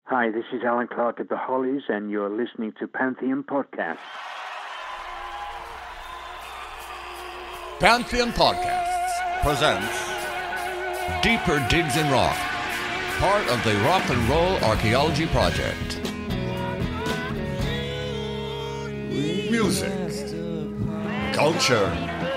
Hi, this is Alan Clark at the Hollies, and you're listening to Pantheon Podcast. Pantheon Podcasts presents Deeper Digs in Rock, part of the Rock and Roll Archaeology Project. Music, culture,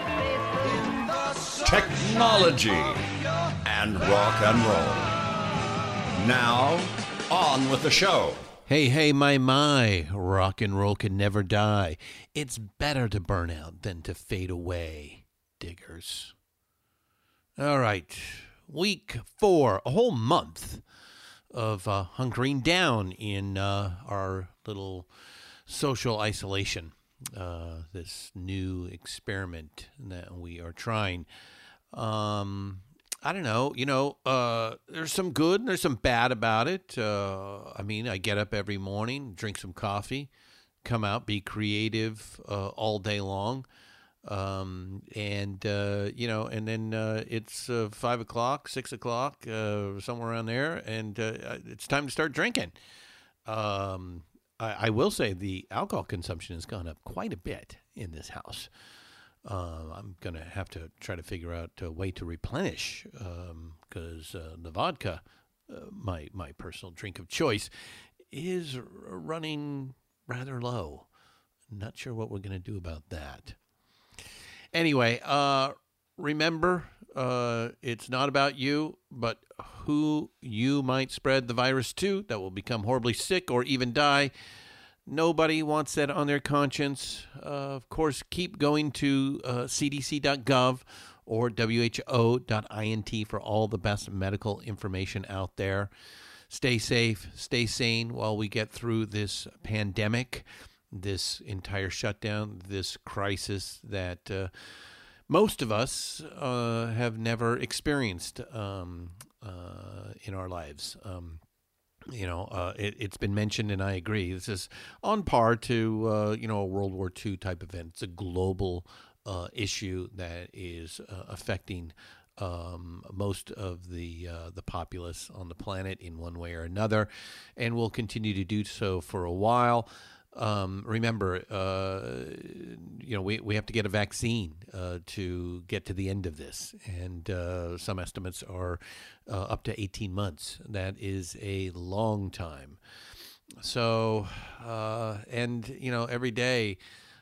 technology, and rock and roll. Now, on with the show. Hey, my, rock and roll can never die. It's better to burn out than to fade away, diggers. All right, week 4, a whole month of hunkering down in our little social isolation, this new experiment that we are trying. I don't know, there's some good and there's some bad about it. I get up every morning, drink some coffee, come out, be creative all day long. And then it's 5 o'clock, 6 o'clock, somewhere around there, and it's time to start drinking. I will say the alcohol consumption has gone up quite a bit in this house. I'm going to have to try to figure out a way to replenish because the vodka, my personal drink of choice, is running rather low. Not sure what we're going to do about that. Anyway, remember, it's not about you, but who you might spread the virus to that will become horribly sick or even die. Nobody wants that on their conscience. Of course, keep going to cdc.gov or who.int for all the best medical information out there. Stay safe, stay sane while we get through this pandemic, this entire shutdown, this crisis that most of us have never experienced in our lives. It's been mentioned, and I agree. This is on par to, a World War II type event. It's a global issue that is affecting most of the populace on the planet in one way or another, and will continue to do so for a while. Remember, we have to get a vaccine to get to the end of this, and some estimates are up to 18 months. That is a long time. So, every day,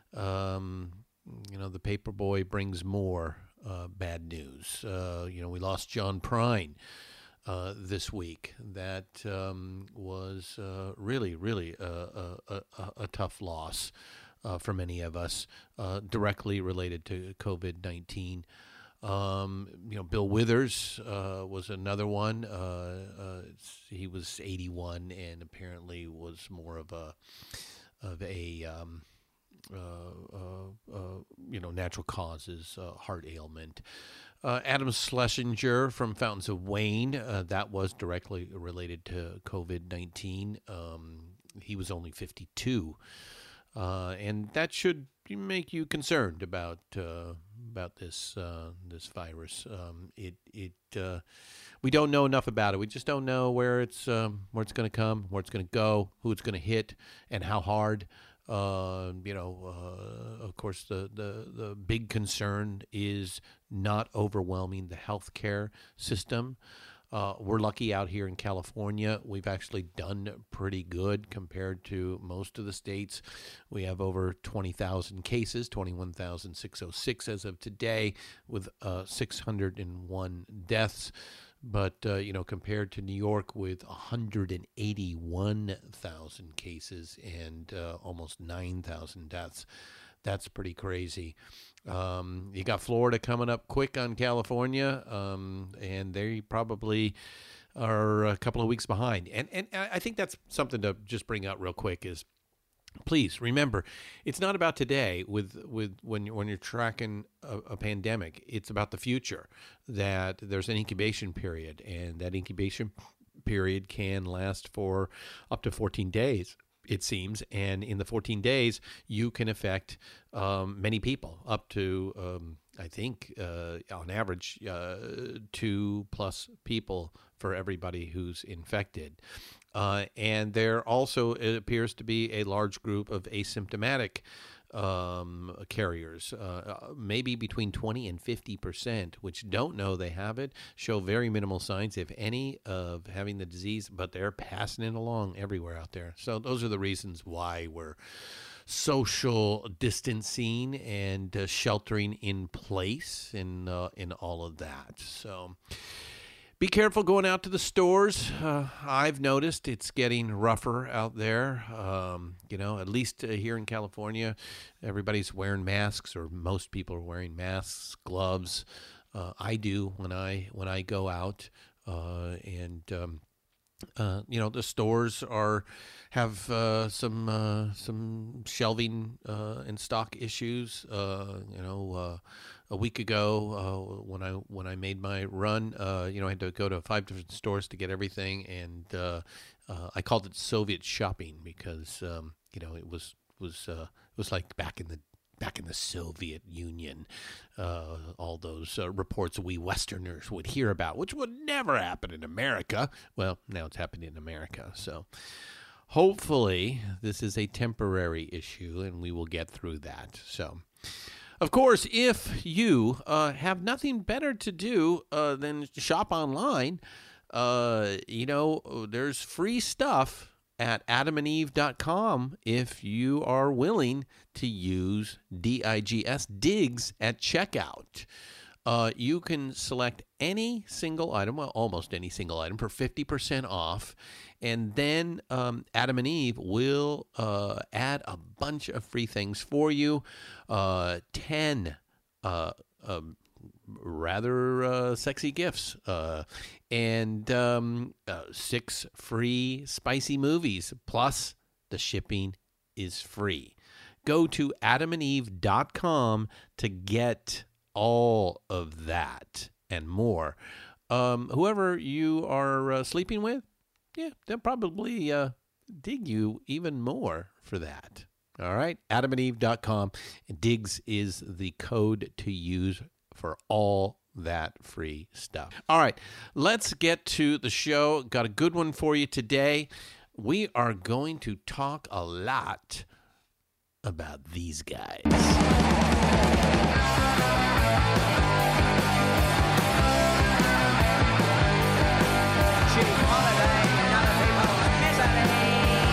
the paper boy brings more bad news. We lost John Prine this week. That was really a tough loss for many of us, directly related to COVID-19. Bill Withers was another one. He was 81 and apparently was more of a natural causes, heart ailment. Adam Schlesinger from Fountains of Wayne, that was directly related to COVID-19. He was only 52, and that should make you concerned about this virus. We don't know enough about it. We just don't know where it's going to come, where it's going to go, who it's going to hit, and how hard. Of course, the big concern is not overwhelming the healthcare system. We're lucky out here in California. We've actually done pretty good compared to most of the states. We have over 20,000 cases, 21,606 as of today, with 601 deaths. But, compared to New York with 181,000 cases and almost 9,000 deaths, that's pretty crazy. You got Florida coming up quick on California, and they probably are a couple of weeks behind. And I think that's something to just bring out real quick is, please remember, it's not about today with when you're tracking a pandemic. It's about the future, that there's an incubation period, and that incubation period can last for up to 14 days, it seems. And in the 14 days, you can affect many people, up to, I think, on average, 2+ people for everybody who's infected. And there also it appears to be a large group of asymptomatic carriers, maybe between 20 and 50%, which don't know they have it, show very minimal signs, if any, of having the disease, but they're passing it along everywhere out there. So those are the reasons why we're social distancing and sheltering in place in all of that. So be careful going out to the stores. I've noticed it's getting rougher out there. At least here in California, everybody's wearing masks, or most people are wearing masks, gloves. I do when I go out, the stores have some shelving and stock issues. A week ago, when I made my run, I had to go to 5 different stores to get everything, and I called it Soviet shopping because it was like back in the Soviet Union, all those reports we Westerners would hear about, which would never happen in America. Well, now it's happening in America, so hopefully this is a temporary issue, and we will get through that. So, of course, if you have nothing better to do than shop online, there's free stuff at adamandeve.com if you are willing to use DIGS at checkout. You can select any single item, well, almost any single item, for 50% off. And then Adam and Eve will add a bunch of free things for you. 10 rather sexy gifts, and 6 free spicy movies, plus the shipping is free. Go to adamandeve.com to get all of that and more. Whoever you are sleeping with, they'll probably dig you even more for that. All right, adamandeve.com. Diggs is the code to use for all that free stuff. All right, let's get to the show. Got a good one for you today. We are going to talk a lot about these guys. Cheap holiday and other people's misery.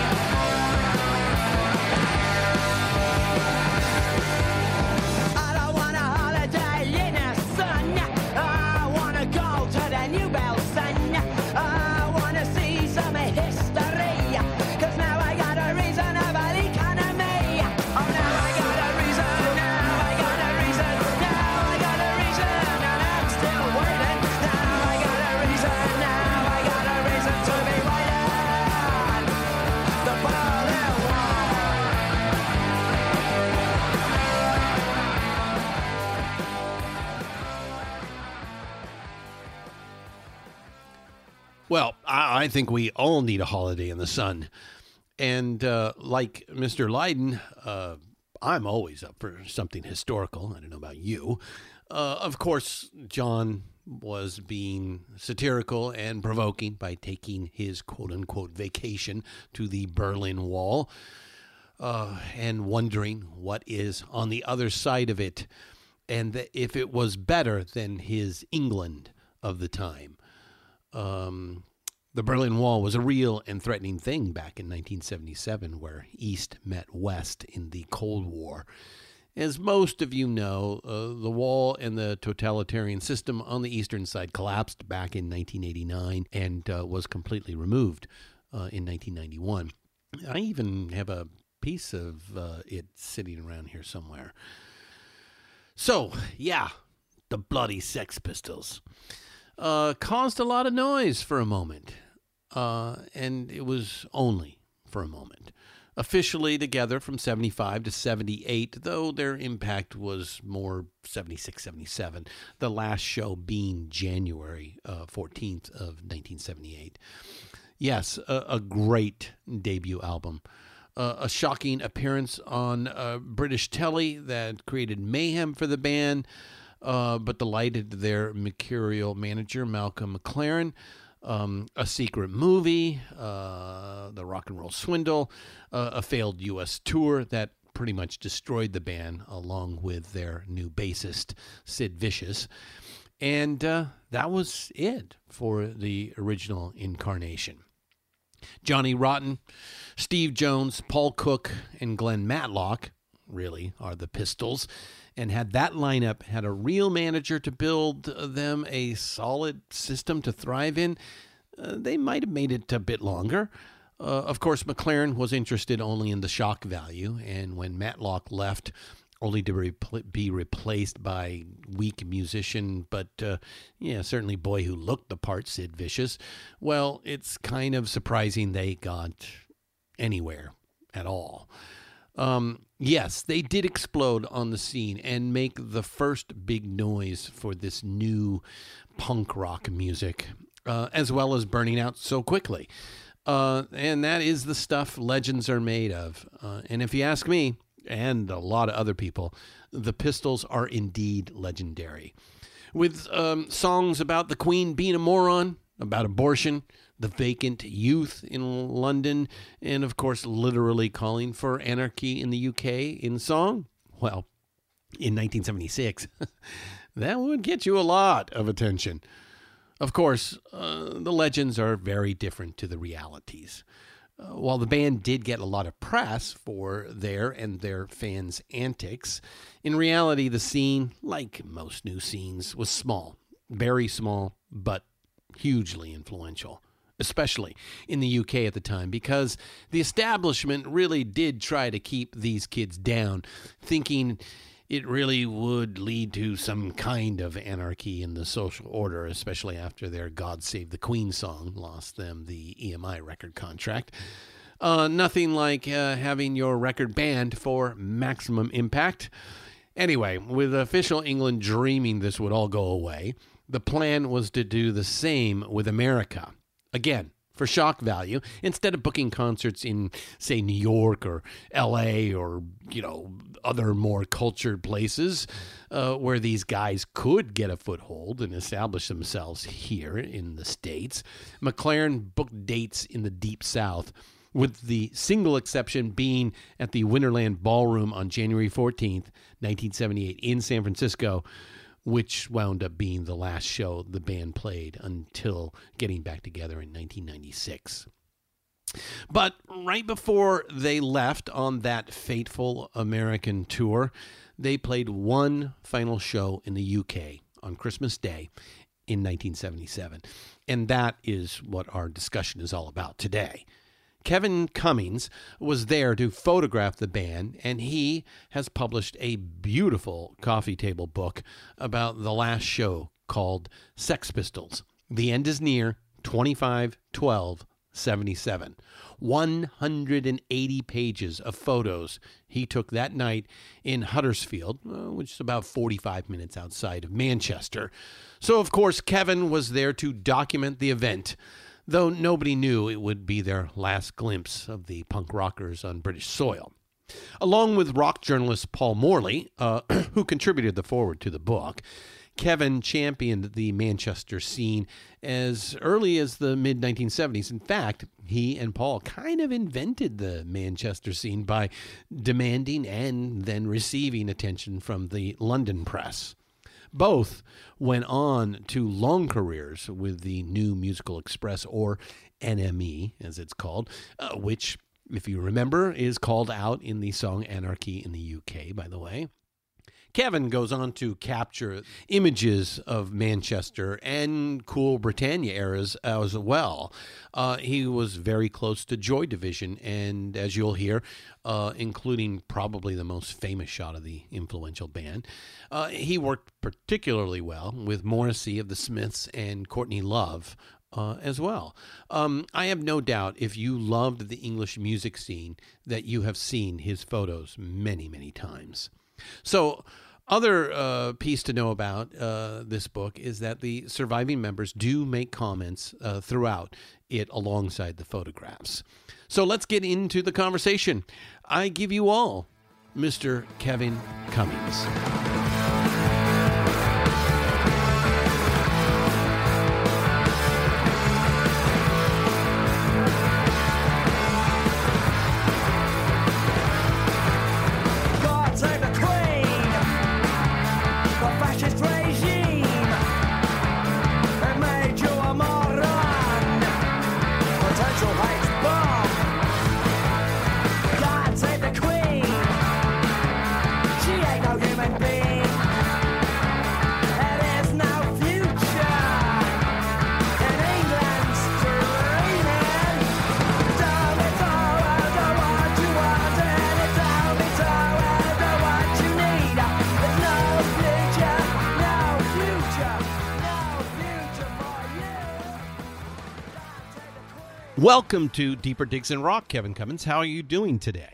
I don't want a holiday in the sun. I want to go to the New Belson. I want to see some history. 'Cause now I got a reasonable economy. Oh, now I got a reason. Now I got a reason. Now I got a reason. And I'm still waiting. Now I got a reason. Now I got a reason to be waiting. The Berlin Wall. Well, I think we all need a holiday in the sun. And like Mr. Lydon, I'm always up for something historical. I don't know about you. Of course, John was being satirical and provoking by taking his quote-unquote vacation to the Berlin Wall and wondering what is on the other side of it, and if it was better than his England of the time. The Berlin Wall was a real and threatening thing back in 1977, where East met West in the Cold War. As most of you know, the wall and the totalitarian system on the eastern side collapsed back in 1989 and was completely removed in 1991. I even have a piece of it sitting around here somewhere. So, yeah, the bloody Sex Pistols caused a lot of noise for a moment, and it was only for a moment. Officially together from 75 to 78, though their impact was more 76, 77, the last show being January 14th of 1978. Yes, a great debut album. A shocking appearance on British telly that created mayhem for the band, but delighted their mercurial manager, Malcolm McLaren. A Secret Movie, The Rock and Roll Swindle, a failed U.S. tour that pretty much destroyed the band along with their new bassist, Sid Vicious. And that was it for the original incarnation. Johnny Rotten, Steve Jones, Paul Cook, and Glenn Matlock really are the Pistols. And had that lineup had a real manager to build them a solid system to thrive in, they might have made it a bit longer. Of course, McLaren was interested only in the shock value, and when Matlock left, only to be replaced by weak musician, but certainly boy who looked the part, Sid Vicious, well, it's kind of surprising they got anywhere at all. Yes, they did explode on the scene and make the first big noise for this new punk rock music, as well as burning out so quickly. And that is the stuff legends are made of. And if you ask me, and a lot of other people, the Pistols are indeed legendary. With songs about the Queen being a moron, about abortion, the vacant youth in London, and of course literally calling for anarchy in the UK in song, well, in 1976, that would get you a lot of attention. Of course, the legends are very different to the realities. While the band did get a lot of press for their and their fans' antics, in reality the scene, like most new scenes, was small, very small, but hugely influential, especially in the UK at the time, because the establishment really did try to keep these kids down, thinking it really would lead to some kind of anarchy in the social order, especially after their God Save the Queen song lost them the EMI record contract. Nothing like having your record banned for maximum impact. Anyway, with official England dreaming this would all go away, the plan was to do the same with America. Again, for shock value, instead of booking concerts in, say, New York or L.A. or, other more cultured places where these guys could get a foothold and establish themselves here in the States, McLaren booked dates in the Deep South, with the single exception being at the Winterland Ballroom on January 14th, 1978 in San Francisco, which wound up being the last show the band played until getting back together in 1996. But right before they left on that fateful American tour, they played one final show in the UK on Christmas Day in 1977. And that is what our discussion is all about today. Kevin Cummings was there to photograph the band, and he has published a beautiful coffee table book about the last show called Sex Pistols. The End is Near, 25/12/77. 180 pages of photos he took that night in Huddersfield, which is about 45 minutes outside of Manchester. So, of course, Kevin was there to document the event, though nobody knew it would be their last glimpse of the punk rockers on British soil. Along with rock journalist Paul Morley, who contributed the foreword to the book, Kevin championed the Manchester scene as early as the mid-1970s. In fact, he and Paul kind of invented the Manchester scene by demanding and then receiving attention from the London press. Both went on to long careers with the New Musical Express, or NME, as it's called, which, if you remember, is called out in the song Anarchy in the UK, by the way. Kevin goes on to capture images of Manchester and Cool Britannia eras as well. He was very close to Joy Division, and as you'll hear, including probably the most famous shot of the influential band. He worked particularly well with Morrissey of the Smiths and Courtney Love as well. I have no doubt if you loved the English music scene that you have seen his photos many, many times. So, other piece to know about this book is that the surviving members do make comments throughout it alongside the photographs. So let's get into the conversation. I give you all Mr. Kevin Cummings. Welcome to Deeper Digs in Rock, Kevin Cummins. How are you doing today?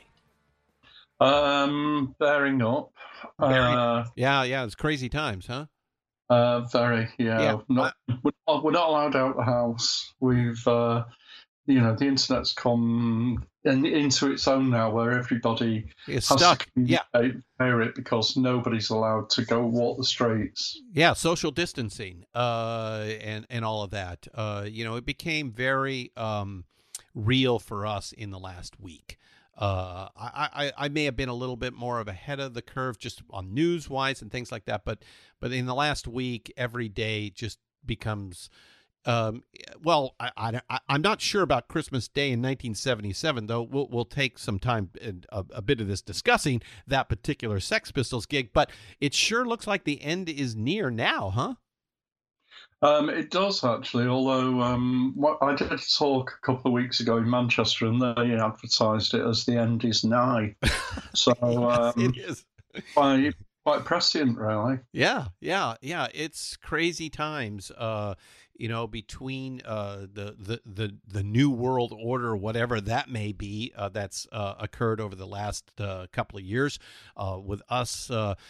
Bearing up. Yeah, it's crazy times, huh? Very, yeah. We're not allowed out the house. We've, the internet's come into its own now, where everybody It's has stuck. to communicate via it because nobody's allowed to go walk the streets. Yeah, social distancing, and all of that. It became very real for us in the last week. I may have been a little bit more of ahead of the curve just on news wise and things like that, but in the last week, every day just becomes. I'm not sure about Christmas Day in 1977, though. We'll take some time and a bit of this discussing that particular Sex Pistols gig, but it sure looks like the end is near now, huh? It does actually, although I did a talk a couple of weeks ago in Manchester, and they advertised it as the end is nigh. So Yes, it is. quite prescient, really. Yeah. It's crazy times. Between the new world order, whatever that may be, that's occurred over the last couple of years, with us,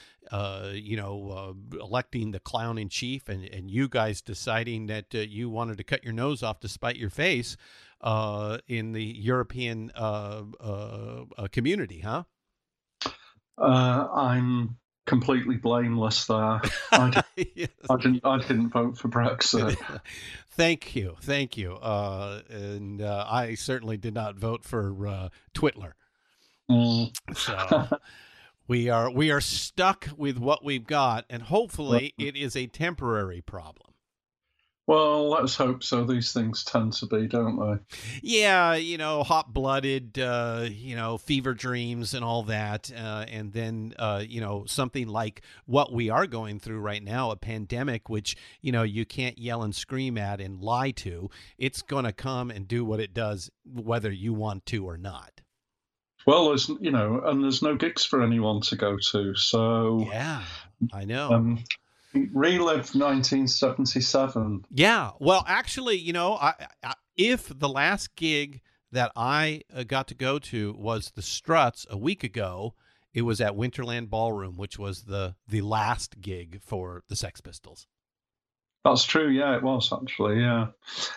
electing the clown in chief, and you guys deciding that you wanted to cut your nose off to spite your face, in the European community, huh? I'm completely blameless there. I Yes. didn't vote for Brexit. Thank you. And I certainly did not vote for Twitler. So we are stuck with what we've got, and hopefully it is a temporary problem. Well, let's hope so. These things tend to be, don't they? Yeah, hot-blooded, fever dreams and all that. And then, something like what we are going through right now, a pandemic, which, you can't yell and scream at and lie to. It's going to come and do what it does, whether you want to or not. Well, there's no gigs for anyone to go to. So Yeah, I know. Relive 1977. Yeah. Well, actually, if the last gig that I got to go to was the Struts a week ago, it was at Winterland Ballroom, which was the last gig for the Sex Pistols. That's true. Yeah, it was actually. Yeah.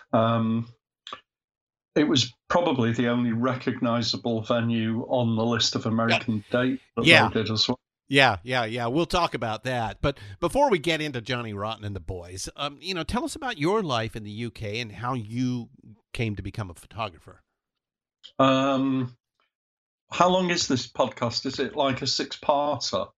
It was probably the only recognizable venue on the list of American dates that they did as well. Yeah. We'll talk about that. But before we get into Johnny Rotten and the boys, tell us about your life in the UK and how you came to become a photographer. How long is this podcast? Is it like a 6-parter?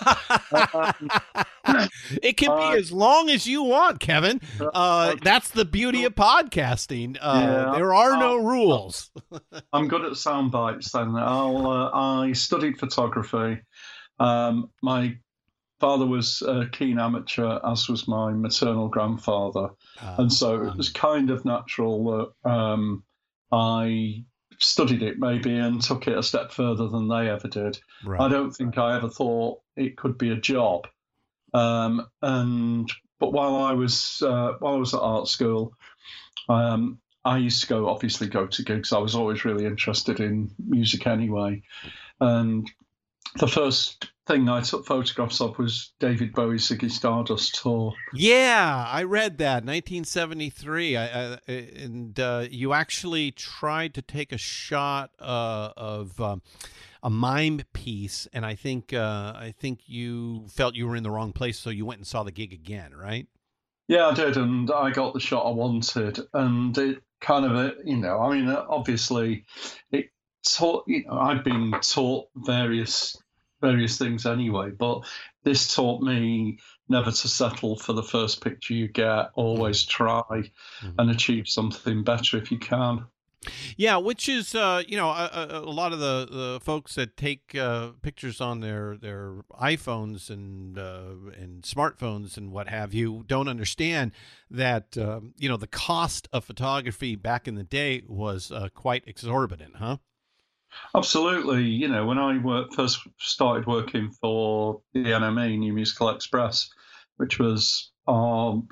It can be as long as you want, Kevin. That's the beauty of podcasting. There are no rules. I'm good at sound bites then. I studied photography. My father was a keen amateur, as was my maternal grandfather. And so it was kind of natural that I studied it maybe and took it a step further than they ever did. Right. I don't think I ever thought it could be a job. But while I was at art school, I used to obviously go to gigs. I was always really interested in music anyway. And the first thing I took photographs of was David Bowie's Ziggy Stardust tour. Yeah, I read that, 1973. And you actually tried to take a shot of a mime piece, and I think you felt you were in the wrong place, so you went and saw the gig again, right? Yeah, I did, and I got the shot I wanted, and it kind of, obviously, it taught. I've been taught various things anyway, but this taught me never to settle for the first picture you get. Always try and achieve something better if you can. Yeah, which is a lot of the folks that take pictures on their iPhones and smartphones and what have you don't understand that the cost of photography back in the day was quite exorbitant, huh? Absolutely. When I first started working for the NME, New Musical Express, which was our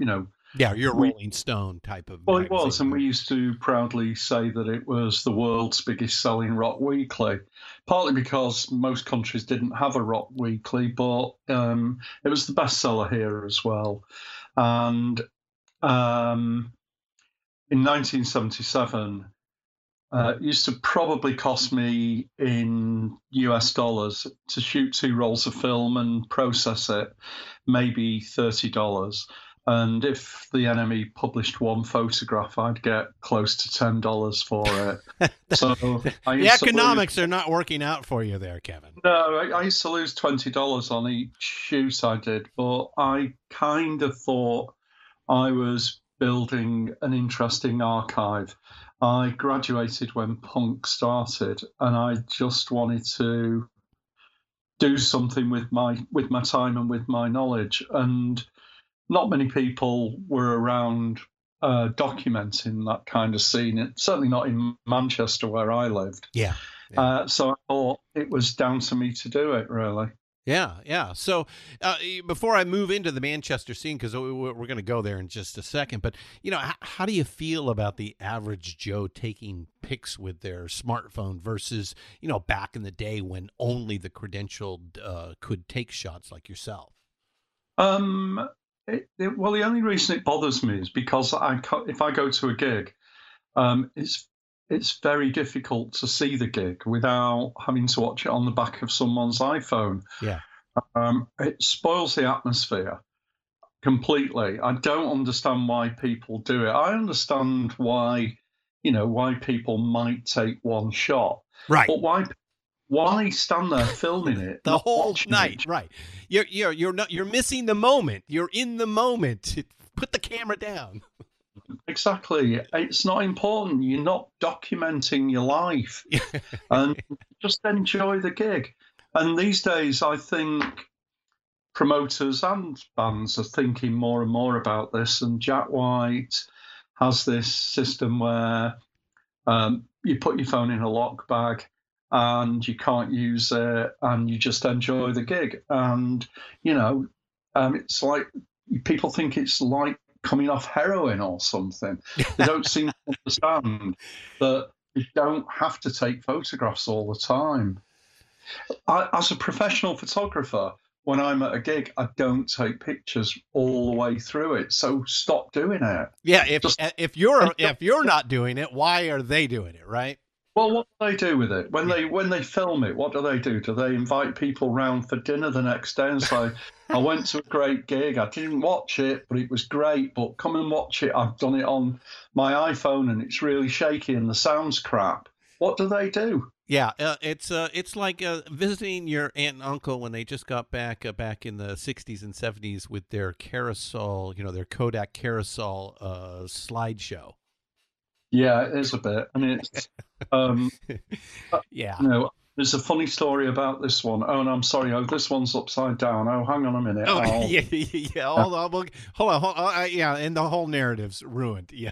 Yeah, you're Rolling Stone type of Well, magazine. it was, and we used to proudly say that it was the world's biggest selling rock weekly, partly because most countries didn't have a rock weekly, but it was the bestseller here as well. And in 1977, it used to probably cost me in US dollars to shoot 2 rolls of film and process it, maybe $30. And if the enemy published one photograph, I'd get close to $10 for it. So the economics are not working out for you there, Kevin. No, I used to lose $20 on each shoot I did, but I kind of thought I was building an interesting archive. I graduated when punk started, and I just wanted to do something with my time and with my knowledge. And not many people were around documenting that kind of scene. Certainly not in Manchester where I lived. Yeah. So I thought it was down to me to do it, really. Yeah. So before I move into the Manchester scene, because we're going to go there in just a second, but, how do you feel about the average Joe taking pics with their smartphone versus, back in the day when only the credentialed could take shots like yourself? Well, the only reason it bothers me is because if I go to a gig, it's very difficult to see the gig without having to watch it on the back of someone's iPhone. Yeah. It spoils the atmosphere completely. I don't understand why people do it. I understand why people might take one shot. Right. But why stand there filming it the whole night? It? Right. You're missing the moment. You're in the moment. Put the camera down. Exactly. It's not important. You're not documenting your life. And just enjoy the gig. And these days, I think promoters and bands are thinking more and more about this. And Jack White has this system where you put your phone in a lock bag and you can't use it and you just enjoy the gig. And, it's like people think it's like coming off heroin or something. They don't seem to understand that you don't have to take photographs all the time. As a professional photographer, when I'm at a gig, I don't take pictures all the way through it. So stop doing it. Yeah, if you're not doing it, why are they doing it, right? Well, what do they do with it? When they film it, what do they do? Do they invite people round for dinner the next day and say, I went to a great gig, I didn't watch it, but it was great, but come and watch it. I've done it on my iPhone and it's really shaky and the sound's crap. What do they do? Yeah, it's like visiting your aunt and uncle when they just got back in the 60s and 70s with their carousel, their Kodak carousel slideshow. Yeah, it is a bit. I mean, it's yeah. There's a funny story about this one. Oh, and I'm sorry. Oh, this one's upside down. Oh, hang on a minute. Oh, yeah. Hold on. Yeah, and the whole narrative's ruined. Yeah.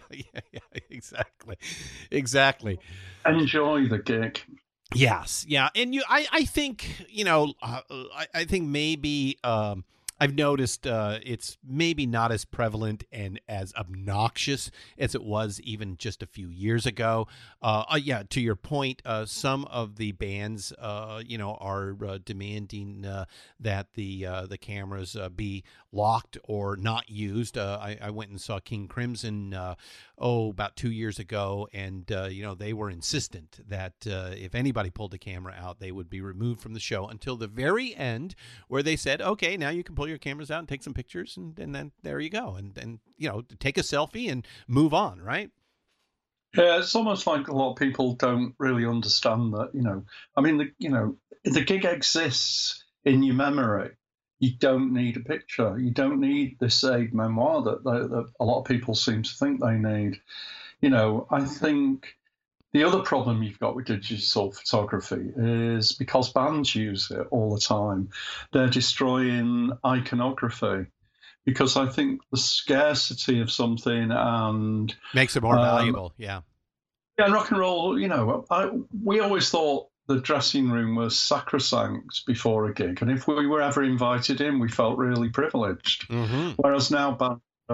Exactly. Enjoy the gig. Yes. Yeah. And I think, I think maybe, I've noticed it's maybe not as prevalent and as obnoxious as it was even just a few years ago. Yeah, to your point, some of the bands, are demanding that the cameras be locked or not used. I went and saw King Crimson about 2 years ago, and they were insistent that if anybody pulled the camera out, they would be removed from the show until the very end, where they said, okay, now you can pull your cameras out and take some pictures, and then there you go, and take a selfie and move on, right? Yeah, it's almost like a lot of people don't really understand that. The gig exists in your memory. You don't need a picture. You don't need this aid memoir that a lot of people seem to think they need. I think the other problem you've got with digital photography is because bands use it all the time, they're destroying iconography. Because I think the scarcity of something and makes it more valuable. Yeah. Yeah, and rock and roll. We always thought the dressing room was sacrosanct before a gig, and if we were ever invited in, we felt really privileged. Mm-hmm. Whereas now bands are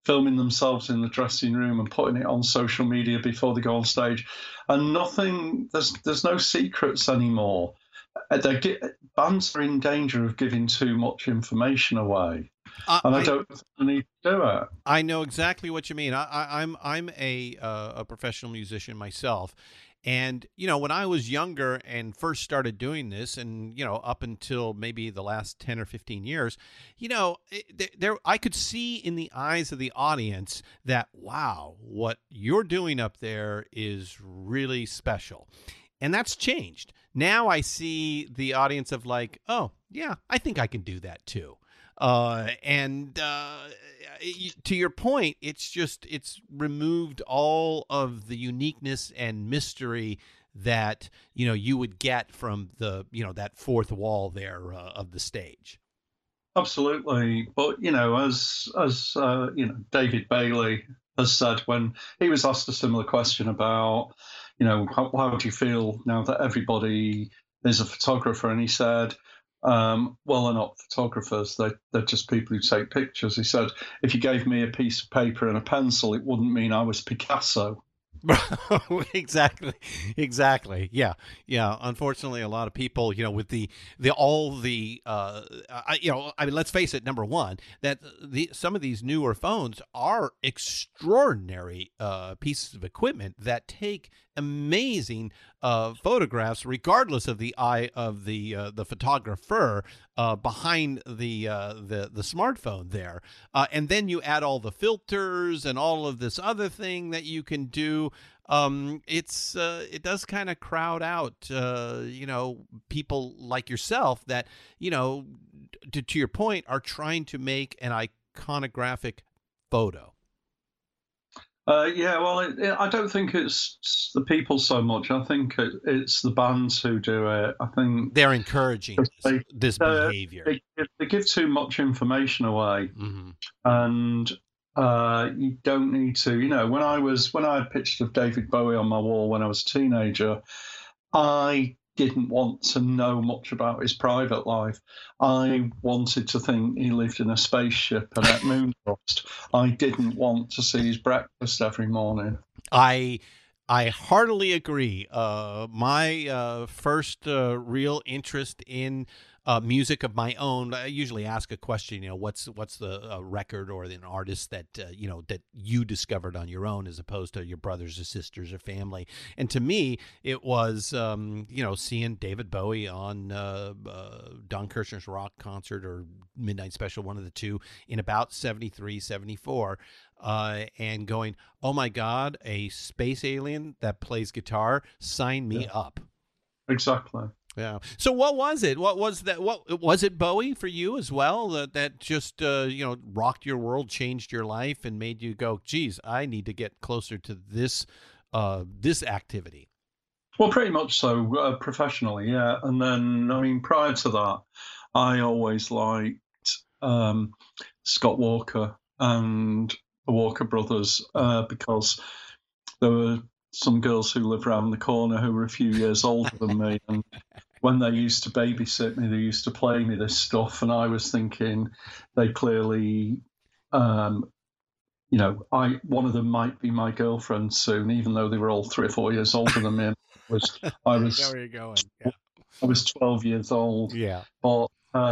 filming themselves in the dressing room and putting it on social media before they go on stage. And there's no secrets anymore. Bands are in danger of giving too much information away. I don't need to do it. I know exactly what you mean. I'm a professional musician myself. And, when I was younger and first started doing this and, up until maybe the last 10 or 15 years, I could see in the eyes of the audience that, wow, what you're doing up there is really special. And that's changed. Now I see the audience of like, oh, yeah, I think I can do that too. To your point, it's removed all of the uniqueness and mystery that, you would get from that fourth wall there of the stage. Absolutely. But, as David Bailey has said when he was asked a similar question about, how do you feel now that everybody is a photographer? And he said, well, they're not photographers. They're just people who take pictures. He said, if you gave me a piece of paper and a pencil, it wouldn't mean I was Picasso. Exactly. Yeah. Unfortunately, a lot of people, with let's face it. Number one, that some of these newer phones are extraordinary pieces of equipment that take amazing photographs, regardless of the eye of the photographer behind the smartphone there, and then you add all the filters and all of this other thing that you can do. It does kind of crowd out people like yourself that to your point are trying to make an iconographic photo. I don't think it's the people so much. I think it's the bands who do it. I think they're encouraging this behavior. They give too much information away, mm-hmm. and you don't need to. When I had pictures of David Bowie on my wall when I was a teenager, I didn't want to know much about his private life. I wanted to think he lived in a spaceship and ate moon dust. I didn't want to see his breakfast every morning. I heartily agree. My first real interest in music of my own, I usually ask a question, what's the record or an artist that that you discovered on your own as opposed to your brothers or sisters or family. And to me, it was seeing David Bowie on Don Kirshner's rock concert or Midnight Special, one of the two, in about 73, 74, and going, oh my God, a space alien that plays guitar, sign me up. Exactly. Yeah. So what was it? What was that? What was it? Bowie for you as well? That just rocked your world, changed your life, and made you go, "Geez, I need to get closer to this activity." Well, pretty much so, professionally, yeah. And then, prior to that, I always liked Scott Walker and the Walker Brothers because there were some girls who lived around the corner who were a few years older than me, and when they used to babysit me, they used to play me this stuff, and I was thinking they clearly, one of them might be my girlfriend soon, even though they were all 3 or 4 years older than me. I was There you go. Yeah. I was 12 years old. Yeah. But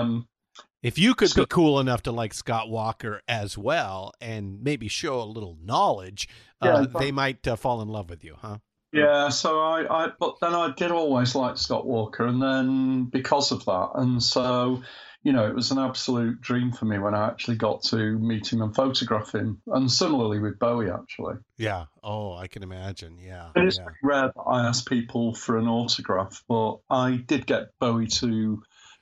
if you could be cool enough to like Scott Walker as well, and maybe show a little knowledge, they might fall in love with you, huh? Yeah, so but then I did always like Scott Walker, and then because of that, and so, it was an absolute dream for me when I actually got to meet him and photograph him, and similarly with Bowie, actually. Yeah. Oh, I can imagine. Yeah. And it's rare that I ask people for an autograph, but I did get Bowie to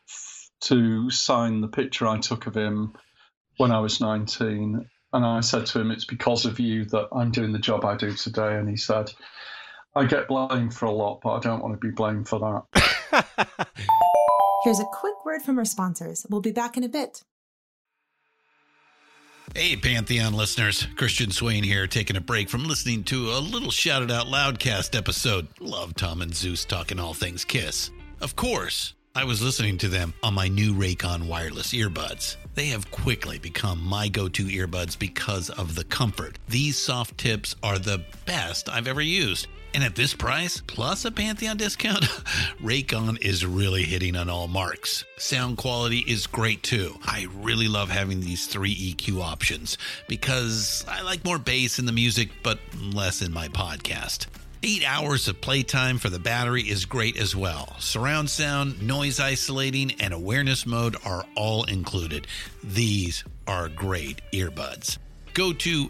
sign the picture I took of him when I was 19, and I said to him, "It's because of you that I'm doing the job I do today," and he said, "I get blamed for a lot, but I don't want to be blamed for that." Here's a quick word from our sponsors. We'll be back in a bit. Hey, Pantheon listeners. Christian Swain here, taking a break from listening to a little Shouted Out Loudcast episode. Love Tom and Zeus talking all things Kiss. Of course, I was listening to them on my new Raycon wireless earbuds. They have quickly become my go-to earbuds because of the comfort. These soft tips are the best I've ever used. And at this price, plus a Pantheon discount, Raycon is really hitting on all marks. Sound quality is great too. I really love having these 3 EQ options because I like more bass in the music, but less in my podcast. 8 hours of playtime for the battery is great as well. Surround sound, noise isolating, and awareness mode are all included. These are great earbuds. Go to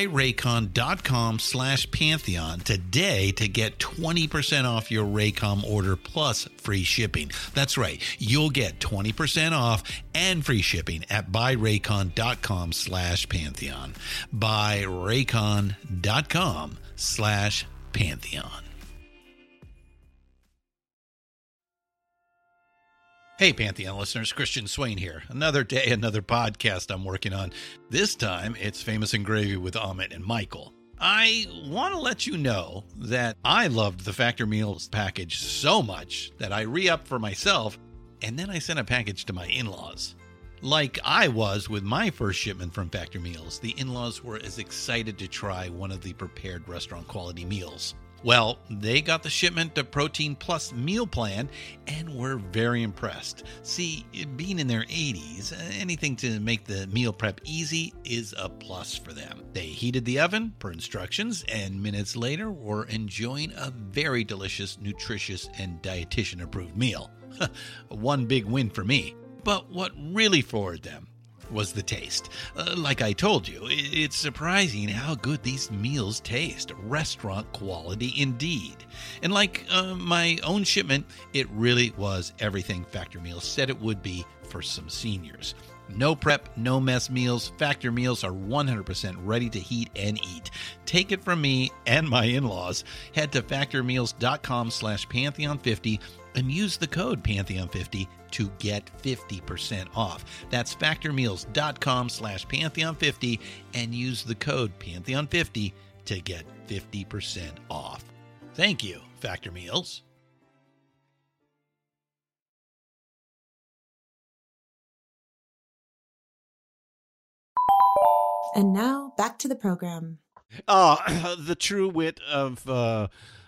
buyraycon.com/Pantheon today to get 20% off your Raycom order plus free shipping. That's right. You'll get 20% off and free shipping at buyraycon.com/Pantheon. buyraycon.com/Pantheon. Hey, Pantheon listeners, Christian Swain here. Another day, another podcast I'm working on. This time, it's Famous and Gravy with Amit and Michael. I want to let you know that I loved the Factor Meals package so much that I re-upped for myself, and then I sent a package to my in-laws. Like I was with my first shipment from Factor Meals, the in-laws were as excited to try one of the prepared restaurant quality meals. Well, they got the shipment to Protein Plus meal plan and were very impressed. See, being in their 80s, anything to make the meal prep easy is a plus for them. They heated the oven per instructions and minutes later were enjoying a very delicious, nutritious, and dietitian-approved meal. One big win for me. But what really floored them was the taste. Like I told you, it's surprising how good these meals taste. Restaurant quality indeed. And like my own shipment, it really was everything Factor Meals said it would be for some seniors. No prep, no mess meals. Factor Meals are 100% ready to heat and eat. Take it from me and my in-laws. Head to factormeals.com/Pantheon50 and use the code Pantheon50 to get 50% off. That's factormeals.com/Pantheon50 and use the code Pantheon50 to get 50% off. Thank you, Factor Meals. And now back to the program. The true wit of the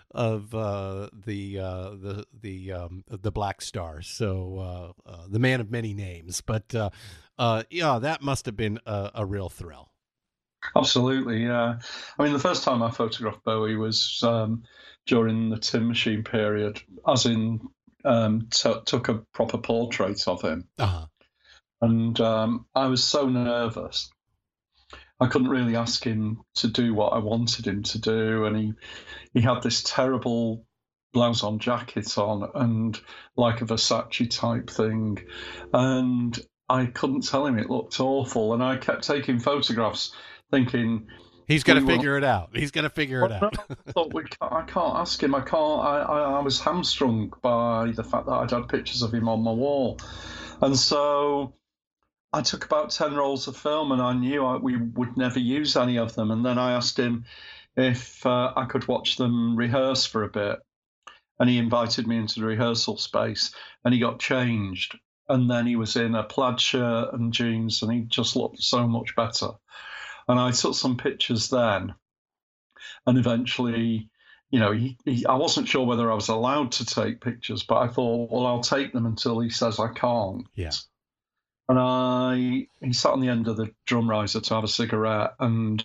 Black Star. So the man of many names. But yeah, that must have been a real thrill. Absolutely, yeah. I mean, the first time I photographed Bowie was during the Tin Machine period, as in took a proper portrait of him. Uh-huh. And I was so nervous. I couldn't really ask him to do what I wanted him to do, and he had this terrible blouse-on jacket on, and like a Versace type thing, and I couldn't tell him it looked awful, and I kept taking photographs, thinking he's going to figure it out. He's going to figure it out. I thought I can't ask him. I was hamstrung by the fact that I'd had pictures of him on my wall, and so I took about 10 rolls of film, and I knew we would never use any of them. And then I asked him if I could watch them rehearse for a bit. And he invited me into the rehearsal space, and he got changed. And then he was in a plaid shirt and jeans, and he just looked so much better. And I took some pictures then. And eventually, you know, I wasn't sure whether I was allowed to take pictures, but I thought, well, I'll take them until he says I can't. Yeah. And he sat on the end of the drum riser to have a cigarette, and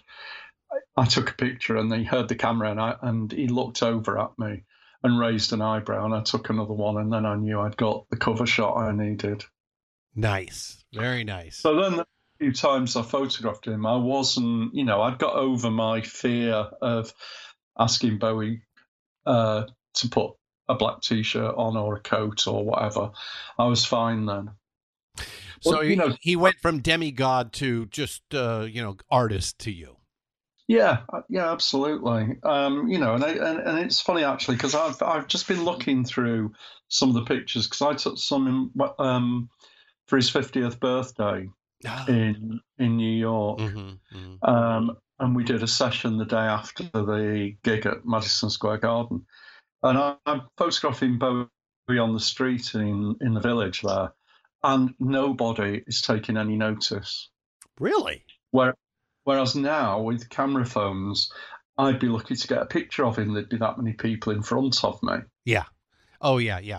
I took a picture, and he heard the camera, and he looked over at me and raised an eyebrow, and I took another one, and then I knew I'd got the cover shot I needed. Nice. Very nice. So then the few times I photographed him, I wasn't, you know, I'd got over my fear of asking Bowie to put a black T-shirt on or a coat or whatever. I was fine then. So Well, he went from demigod to just artist to you. Yeah, absolutely. And it's funny actually, because I've just been looking through some of the pictures, because I took some for his 50th birthday in New York. Mm-hmm, mm-hmm. And we did a session the day after the gig at Madison Square Garden, and I'm photographing Bowie on the street in the village there. and nobody is taking any notice. Really? Whereas now with camera phones, I'd be lucky to get a picture of him. There'd be that many people in front of me. Yeah. Oh yeah, yeah.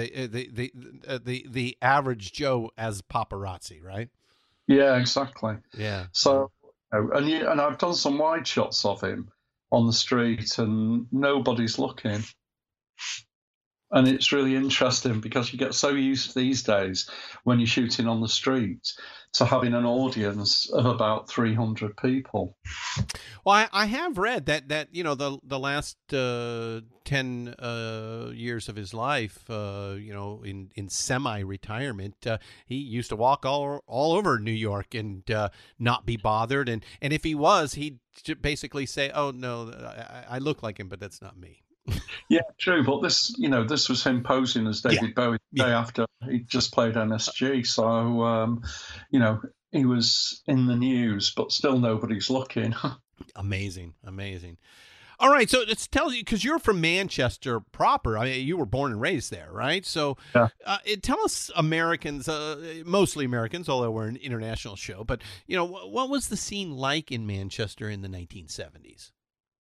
The average Joe as paparazzi, right? Yeah, exactly. Yeah. So, and I've done some wide shots of him on the street, and nobody's looking. And it's really interesting because you get so used these days when you're shooting on the street to having an audience of about 300 people. Well, I have read that the last 10 years of his life, in semi-retirement, he used to walk all over New York and not be bothered. And if he was, he'd basically say, "Oh no, I look like him, but that's not me." Yeah, true. But this was him posing as David Bowie the day after he just played MSG. So, he was in the news, but still nobody's looking. Amazing. All right, so let's tell you, because you're from Manchester proper. I mean, you were born and raised there, right? So tell us, Americans, mostly Americans, although we're an international show, but, what was the scene like in Manchester in the 1970s?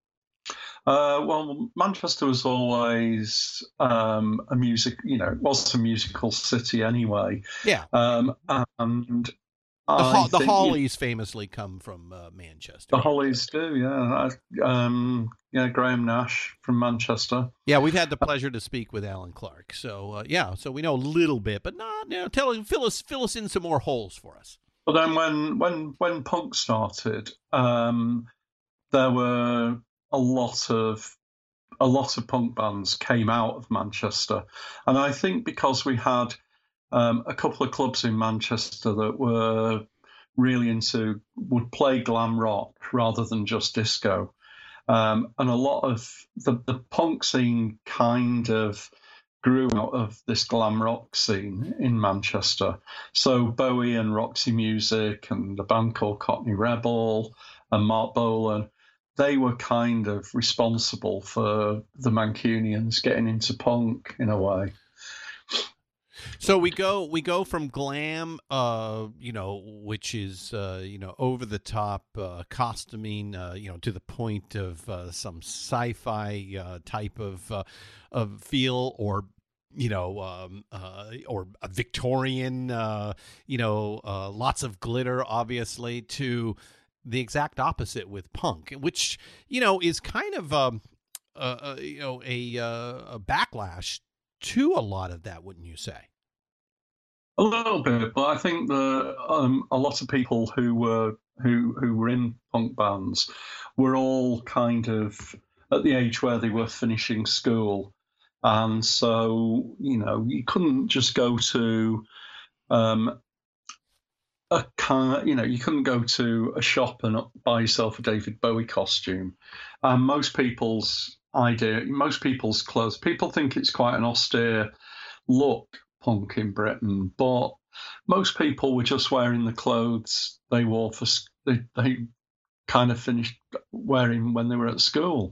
Well, Manchester was always a music, it was a musical city anyway. Yeah. And the Hollies famously come from Manchester. The Hollies do, yeah. Graham Nash from Manchester. Yeah, we've had the pleasure to speak with Alan Clark. So so we know a little bit, but not. Fill us in some more holes for us. But then when punk started, there were a lot of punk bands came out of Manchester, and I think because we had a couple of clubs in Manchester that were really would play glam rock rather than just disco, and a lot of the punk scene kind of grew out of this glam rock scene in Manchester. So Bowie and Roxy Music and a band called Cockney Rebel and Mark Bolan, they were kind of responsible for the Mancunians getting into punk in a way. So we go from glam, which is over the top costuming, to the point of some sci-fi type of feel, or or a Victorian, lots of glitter, obviously, to the exact opposite with punk, which is kind of a backlash to a lot of that, wouldn't you say? A little bit, but I think a lot of people who were in punk bands were all kind of at the age where they were finishing school, and so you couldn't just go to you couldn't go to a shop and buy yourself a David Bowie costume. Most people's clothes, people think it's quite an austere look, punk in Britain, but most people were just wearing the clothes they wore they kind of finished wearing when they were at school.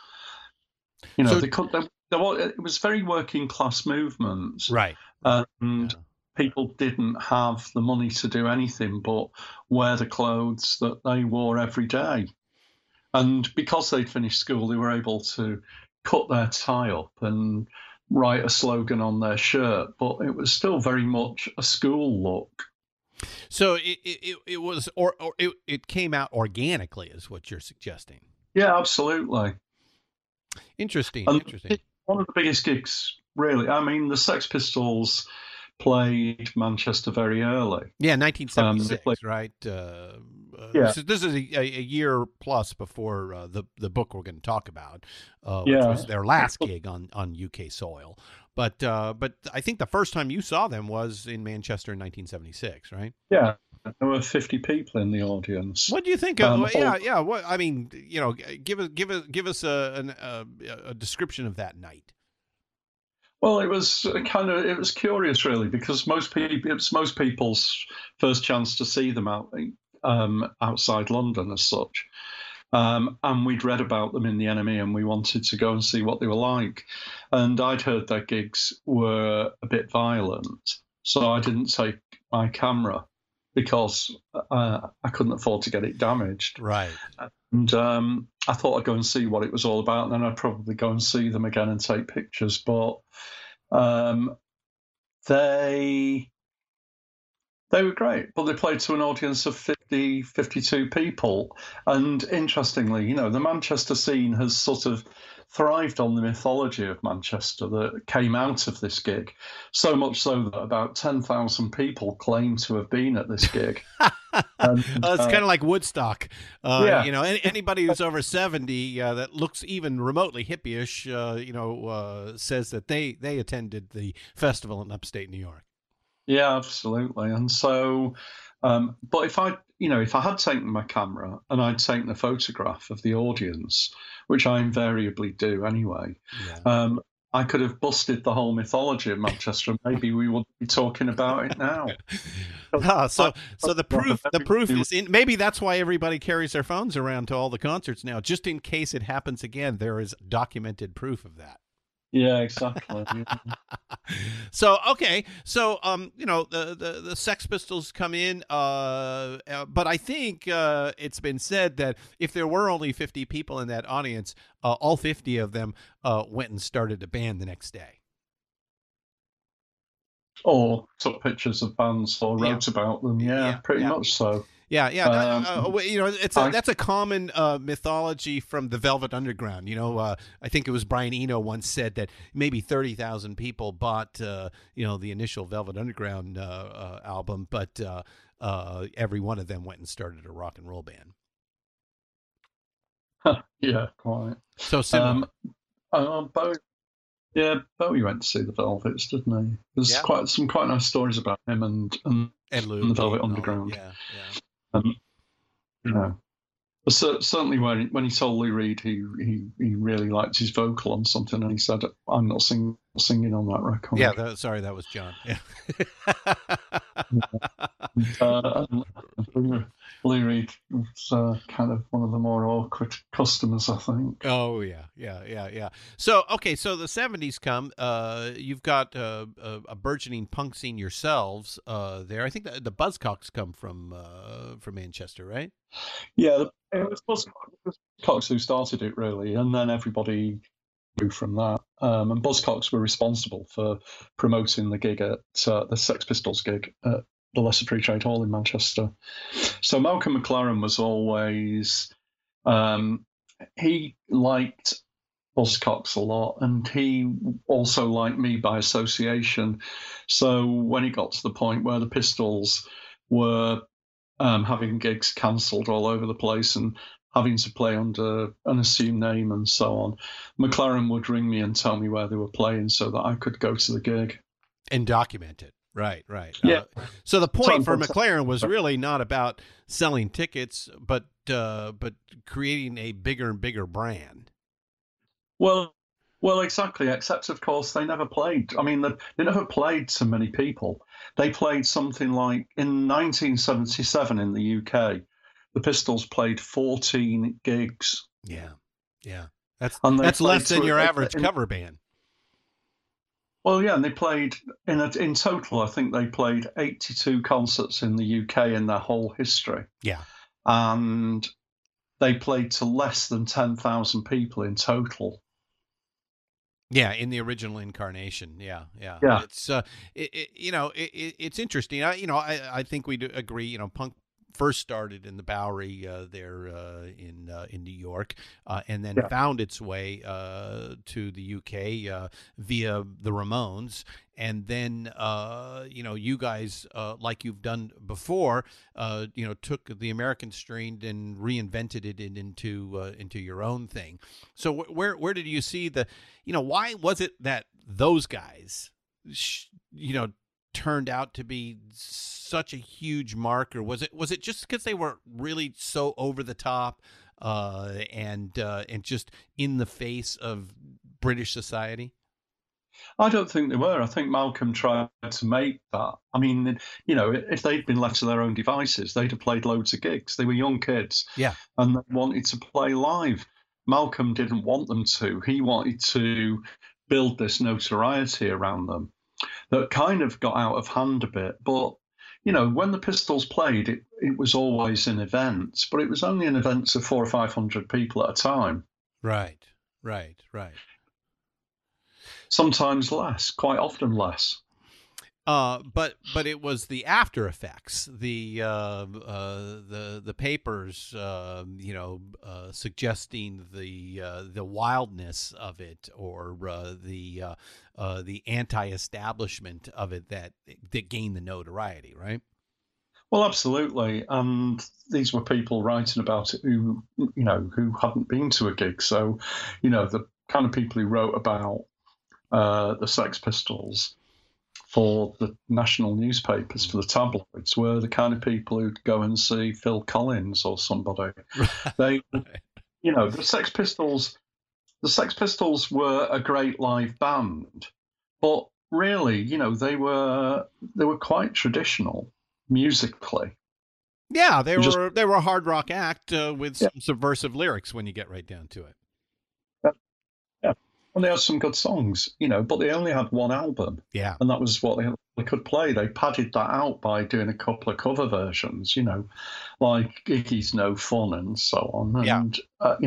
It was very working class movements, right? And people didn't have the money to do anything but wear the clothes that they wore every day. And because they'd finished school, they were able to cut their tie up and write a slogan on their shirt, but it was still very much a school look. So it was, or it came out organically, is what you're suggesting? Yeah, absolutely. Interesting. One of the biggest gigs, really. I mean, the Sex Pistols played Manchester very early. Yeah, 1976, right? This is a year plus before the book we're going to talk about, which was their last gig on UK soil. But I think the first time you saw them was in Manchester in 1976, right? Yeah, there were 50 people in the audience. What do you think? Yeah. What I mean, give us a description of that night. Well, it was curious, really, because it was most people's first chance to see them outside London as such. And we'd read about them in the NME, and we wanted to go and see what they were like. And I'd heard their gigs were a bit violent. so I didn't take my camera because I couldn't afford to get it damaged. Right. And I thought I'd go and see what it was all about, and then I'd probably go and see them again and take pictures. But they were great, but they played to an audience of 52 people. And interestingly, the Manchester scene has sort of thrived on the mythology of Manchester that came out of this gig, so much so that about 10,000 people claim to have been at this gig. It's kind of like Woodstock. Anybody who's over 70 that looks even remotely hippie-ish, says that they attended the festival in upstate New York. Yeah, absolutely. And so, but if I had taken my camera and I'd taken a photograph of the audience, which I invariably do anyway, I could have busted the whole mythology of Manchester, and maybe we wouldn't be talking about it now. So the proof is in. Maybe that's why everybody carries their phones around to all the concerts now, just in case it happens again. There is documented proof of that. Yeah, exactly. So the Sex Pistols come in, but I think it's been said that if there were only 50 people in that audience, all 50 of them went and started a band the next day. Or took pictures of bands or wrote about them. Yeah, pretty much so. That's a common mythology from the Velvet Underground. I think it was Brian Eno once said that maybe 30,000 people bought the initial Velvet Underground album, but every one of them went and started a rock and roll band. Yeah, quite. So similar. Bowie went to see the Velvets, didn't he? There's some quite nice stories about him and Lou, the Velvet Underground. Yeah. Certainly when he told Lou Reed he really liked his vocal on something, and he said, "I'm not singing on that record." Yeah, that was John. Yeah. Lou Reed was kind of one of the more awkward customers, I think. Oh yeah. So the 70s come. You've got a burgeoning punk scene yourselves there. I think the Buzzcocks come from Manchester, right? Yeah, it was Buzzcocks who started it, really, and then everybody grew from that. And Buzzcocks were responsible for promoting the gig at the Sex Pistols gig at the Lesser Free Trade Hall in Manchester. So Malcolm McLaren was always he liked Buzzcocks a lot, and he also liked me by association. So when it got to the point where the Pistols were having gigs cancelled all over the place and having to play under an assumed name and so on, McLaren would ring me and tell me where they were playing so that I could go to the gig and document it. Right. Yeah. So the point for McLaren was really not about selling tickets, but creating a bigger and bigger brand. Well, exactly. Except, of course, they never played. I mean, they never played to many people. They played something like in 1977 in the UK. The Pistols played 14 gigs. Yeah. That's less than your average cover band. Well, yeah, and they played in total. I think they played 82 concerts in the UK in their whole history. Yeah, and they played to less than 10,000 people in total. Yeah, in the original incarnation. Yeah. It's it's interesting. I think we do agree. Punk first started in the Bowery there in New York, and then found its way to the UK via the Ramones, and then you guys like you've done before, took the American strain and reinvented it into your own thing. So where did you see why was it that those guys turned out to be such a huge marker? Was it just because they were really so over the top and just in the face of British society? I don't think they were. I think Malcolm tried to make that. I mean, if they'd been left to their own devices, they'd have played loads of gigs. They were young kids, and they wanted to play live. Malcolm didn't want them to. He wanted to build this notoriety around them. that kind of got out of hand a bit. But, you know, when the Pistols played, it was always in events, but it was only in events of 400 or 500 people at a time. Right. Sometimes less, quite often less. But it was the after effects, the papers, suggesting the wildness of it, or the anti-establishment of it that gained the notoriety, right? Well, absolutely. And these were people writing about it who hadn't been to a gig. So, you know, the kind of people who wrote about the Sex Pistols for the national newspapers, for the tabloids, were the kind of people who'd go and see Phil Collins or somebody. They, you know, the Sex Pistols were a great live band, but really, you know, they were quite traditional musically. Yeah, they were a hard rock act with some subversive lyrics when you get right down to it. And they had some good songs, you know, but they only had one album. Yeah. And that was what they could play. They padded that out by doing a couple of cover versions, you know, like Iggy's No Fun and so on. And,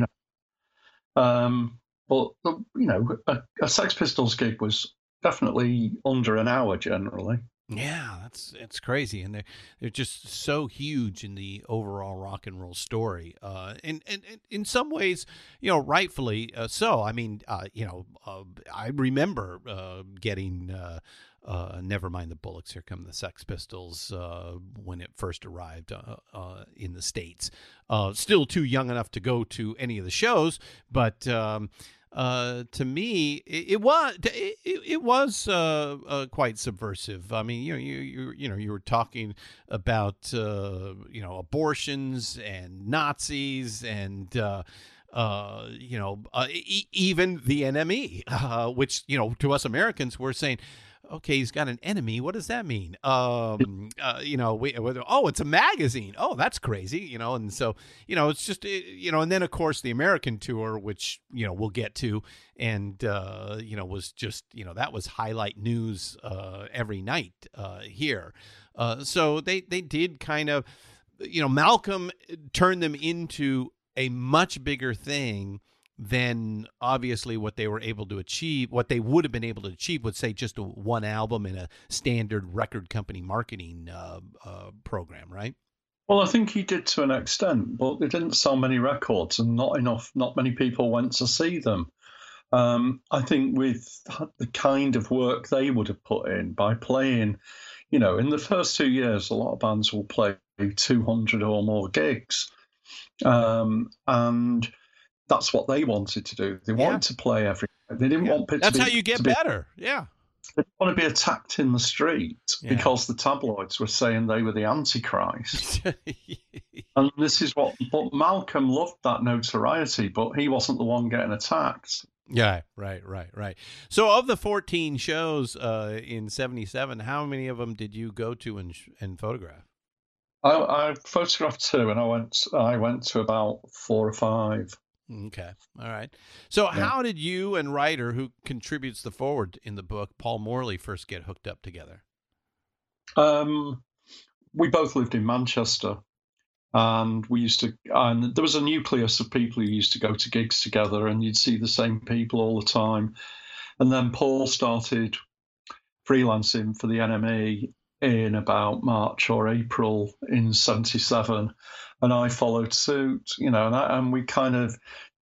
but, you know, a Sex Pistols gig was definitely under an hour generally. Yeah, it's crazy, and they're just so huge in the overall rock and roll story, and in some ways, you know, rightfully so. I mean, I remember getting Never Mind the Bollocks, Here Come the Sex Pistols when it first arrived in the States. Still too young enough to go to any of the shows, but. To me, it was quite subversive. I mean, you were talking about abortions and Nazis and even the NME, which to us Americans we're saying, okay, he's got an enemy. What does that mean? It's a magazine. Oh, that's crazy. And so, it's just, and then of course the American tour, which, we'll get to, and, was just, that was highlight news every night here. So they did kind of, Malcolm turned them into a much bigger thing than obviously what they were able to achieve, what they would have been able to achieve with, say, just one album in a standard record company marketing program, right? Well, I think he did to an extent, but they didn't sell many records and not many people went to see them. I think with the kind of work they would have put in by playing, in the first 2 years, a lot of bands will play 200 or more gigs. And that's what they wanted to do. They wanted to play every night. They didn't want it That's how you get better. Yeah. They didn't want to be attacked in the street because the tabloids were saying they were the Antichrist. And this is but Malcolm loved that notoriety, but he wasn't the one getting attacked. Yeah, right. So of the 14 shows in 77, how many of them did you go to and photograph? I photographed 2, and I went to about 4 or 5. Okay. All right. So how did you and writer who contributes the foreword in the book, Paul Morley, first get hooked up together? We both lived in Manchester, and and there was a nucleus of people who used to go to gigs together, and you'd see the same people all the time. And then Paul started freelancing for the NME in about March or April in 77. And I followed suit, and we kind of,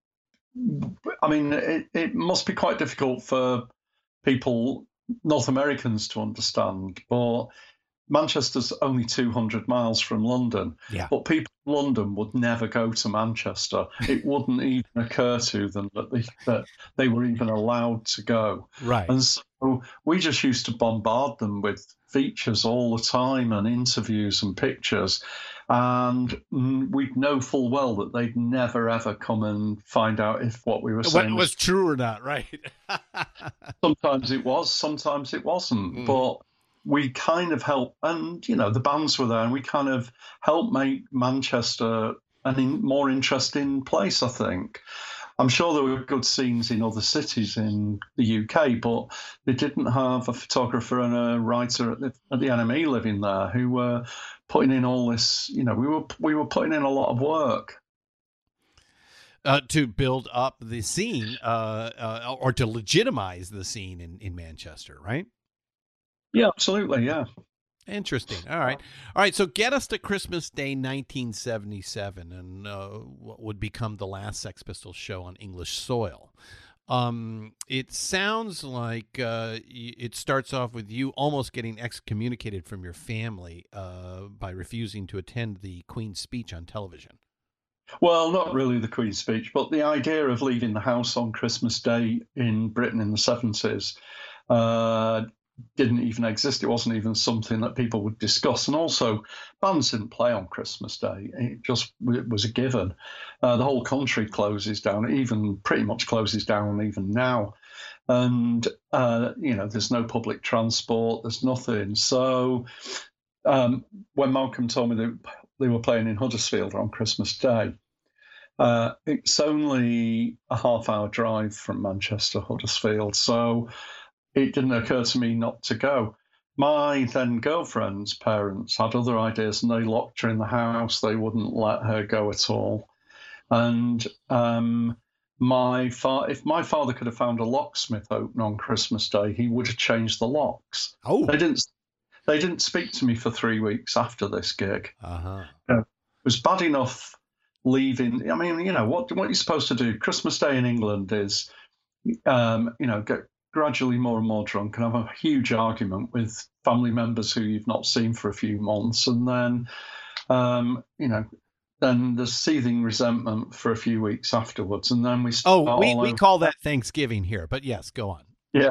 it must be quite difficult for people, North Americans, to understand, but Manchester's only 200 miles from London. Yeah. But people in London would never go to Manchester. It wouldn't even occur to them that they were even allowed to go. Right. And so we just used to bombard them with features all the time and interviews and pictures. And we'd know full well that they'd never, ever come and find out if what we were saying was true or not, right? Sometimes it was, sometimes it wasn't. But we kind of helped, and, the bands were there, and we kind of helped make Manchester a more interesting place, I think. I'm sure there were good scenes in other cities in the UK, but they didn't have a photographer and a writer at the NME living there who were putting in all this. We were putting in a lot of work. To build up the scene, or to legitimize the scene in Manchester, right? Yeah, absolutely, yeah. Interesting. All right. So get us to Christmas Day, 1977, and what would become the last Sex Pistols show on English soil. It sounds like it starts off with you almost getting excommunicated from your family by refusing to attend the Queen's speech on television. Well, not really the Queen's speech, but the idea of leaving the house on Christmas Day in Britain in the 70s didn't even exist. It wasn't even something that people would discuss. And also, bands didn't play on Christmas Day. It was a given. The whole country closes down, even pretty much closes down even now. And, there's no public transport, there's nothing. So when Malcolm told me that they were playing in Huddersfield on Christmas Day, it's only a half-hour drive from Manchester, Huddersfield. So it didn't occur to me not to go. My then girlfriend's parents had other ideas, and they locked her in the house. They wouldn't let her go at all. And if my father could have found a locksmith open on Christmas Day, he would have changed the locks. Oh, they didn't speak to me for 3 weeks after this gig. It was bad enough leaving. I mean, what you're supposed to do? Christmas Day in England is, get gradually more and more drunk and have a huge argument with family members who you've not seen for a few months, and then, then there's seething resentment for a few weeks afterwards, and then we start. We call that Thanksgiving here, but yes, go on. Yeah.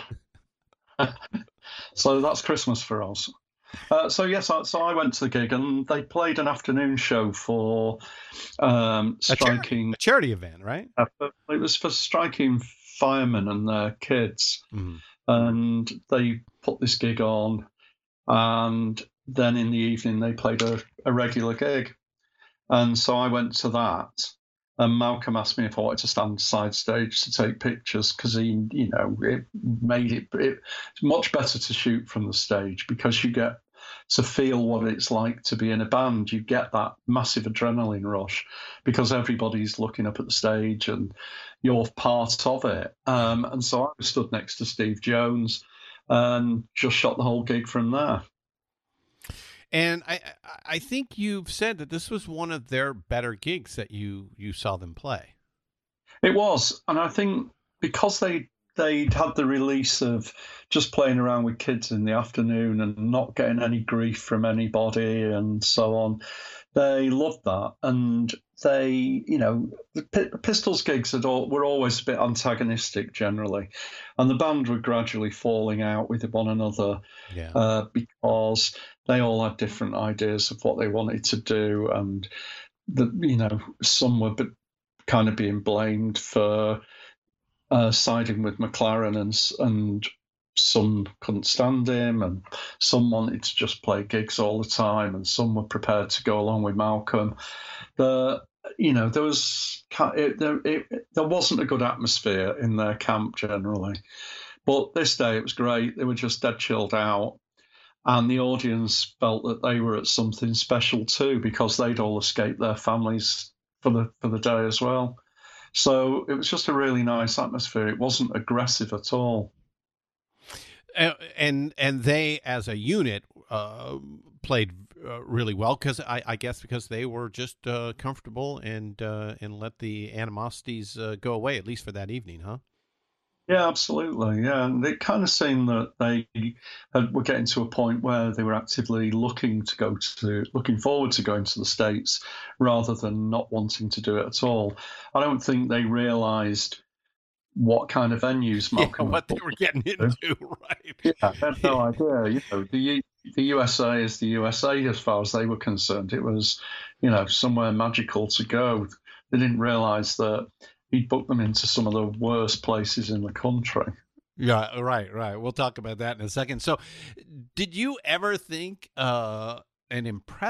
So that's Christmas for us. So I went to the gig, and they played an afternoon show for striking a charity event, right? It was for striking firemen and their kids, and they put this gig on, and then in the evening they played a regular gig, and so I went to that. And Malcolm asked me if I wanted to stand side stage to take pictures, because it made it much better to shoot from the stage, because you get to feel what it's like to be in a band. You get that massive adrenaline rush because everybody's looking up at the stage and you're part of it. And so I stood next to Steve Jones and just shot the whole gig from there. And I think you've said that this was one of their better gigs that you saw them play. It was. And I think because they'd had the release of just playing around with kids in the afternoon and not getting any grief from anybody and so on, they loved that. And they, the Pistols gigs were always a bit antagonistic generally. And the band were gradually falling out with one another because they all had different ideas of what they wanted to do. And, some were kind of being blamed for siding with McLaren, and some couldn't stand him, and some wanted to just play gigs all the time, and some were prepared to go along with Malcolm. There wasn't a good atmosphere in their camp generally. But this day it was great. They were just dead chilled out, and the audience felt that they were at something special too, because they'd all escaped their families for the day as well. So it was just a really nice atmosphere. It wasn't aggressive at all. And they, as a unit, played really well, because I guess because they were just comfortable and let the animosities go away, at least for that evening, huh? Yeah, absolutely. Yeah, and it kind of seemed that they were getting to a point where they were actively looking forward to going to the States rather than not wanting to do it at all. I don't think they realised what kind of venues Malcolm what they were getting into, right? Yeah, I had no idea. The USA is the USA as far as they were concerned. It was, somewhere magical to go. They didn't realise that he'd booked them into some of the worst places in the country. Yeah, right. We'll talk about that in a second. So, did you ever think an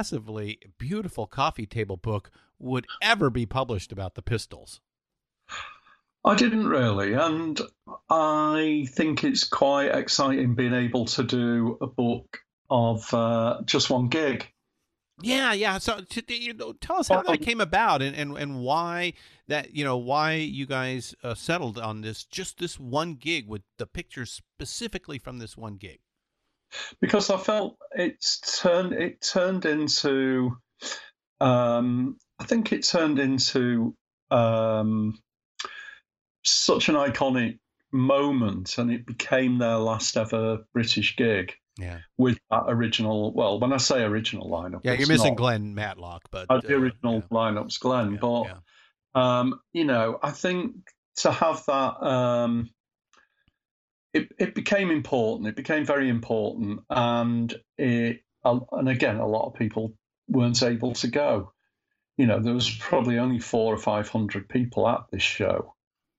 impressively beautiful coffee table book would ever be published about the Pistols? I didn't really, and I think it's quite exciting being able to do a book of just one gig. Yeah. So tell us how that came about and why that, why you guys settled on just this one gig with the pictures specifically from this one gig. Because I felt it turned into, I think it turned into such an iconic moment, and it became their last ever British gig. Yeah. With that original, well, when I say original lineup, yeah, you're missing Glenn Matlock, but the original lineup's Glenn. I think to have that, it became important. It became very important, and again, a lot of people weren't able to go. There was probably only 400 or 500 people at this show.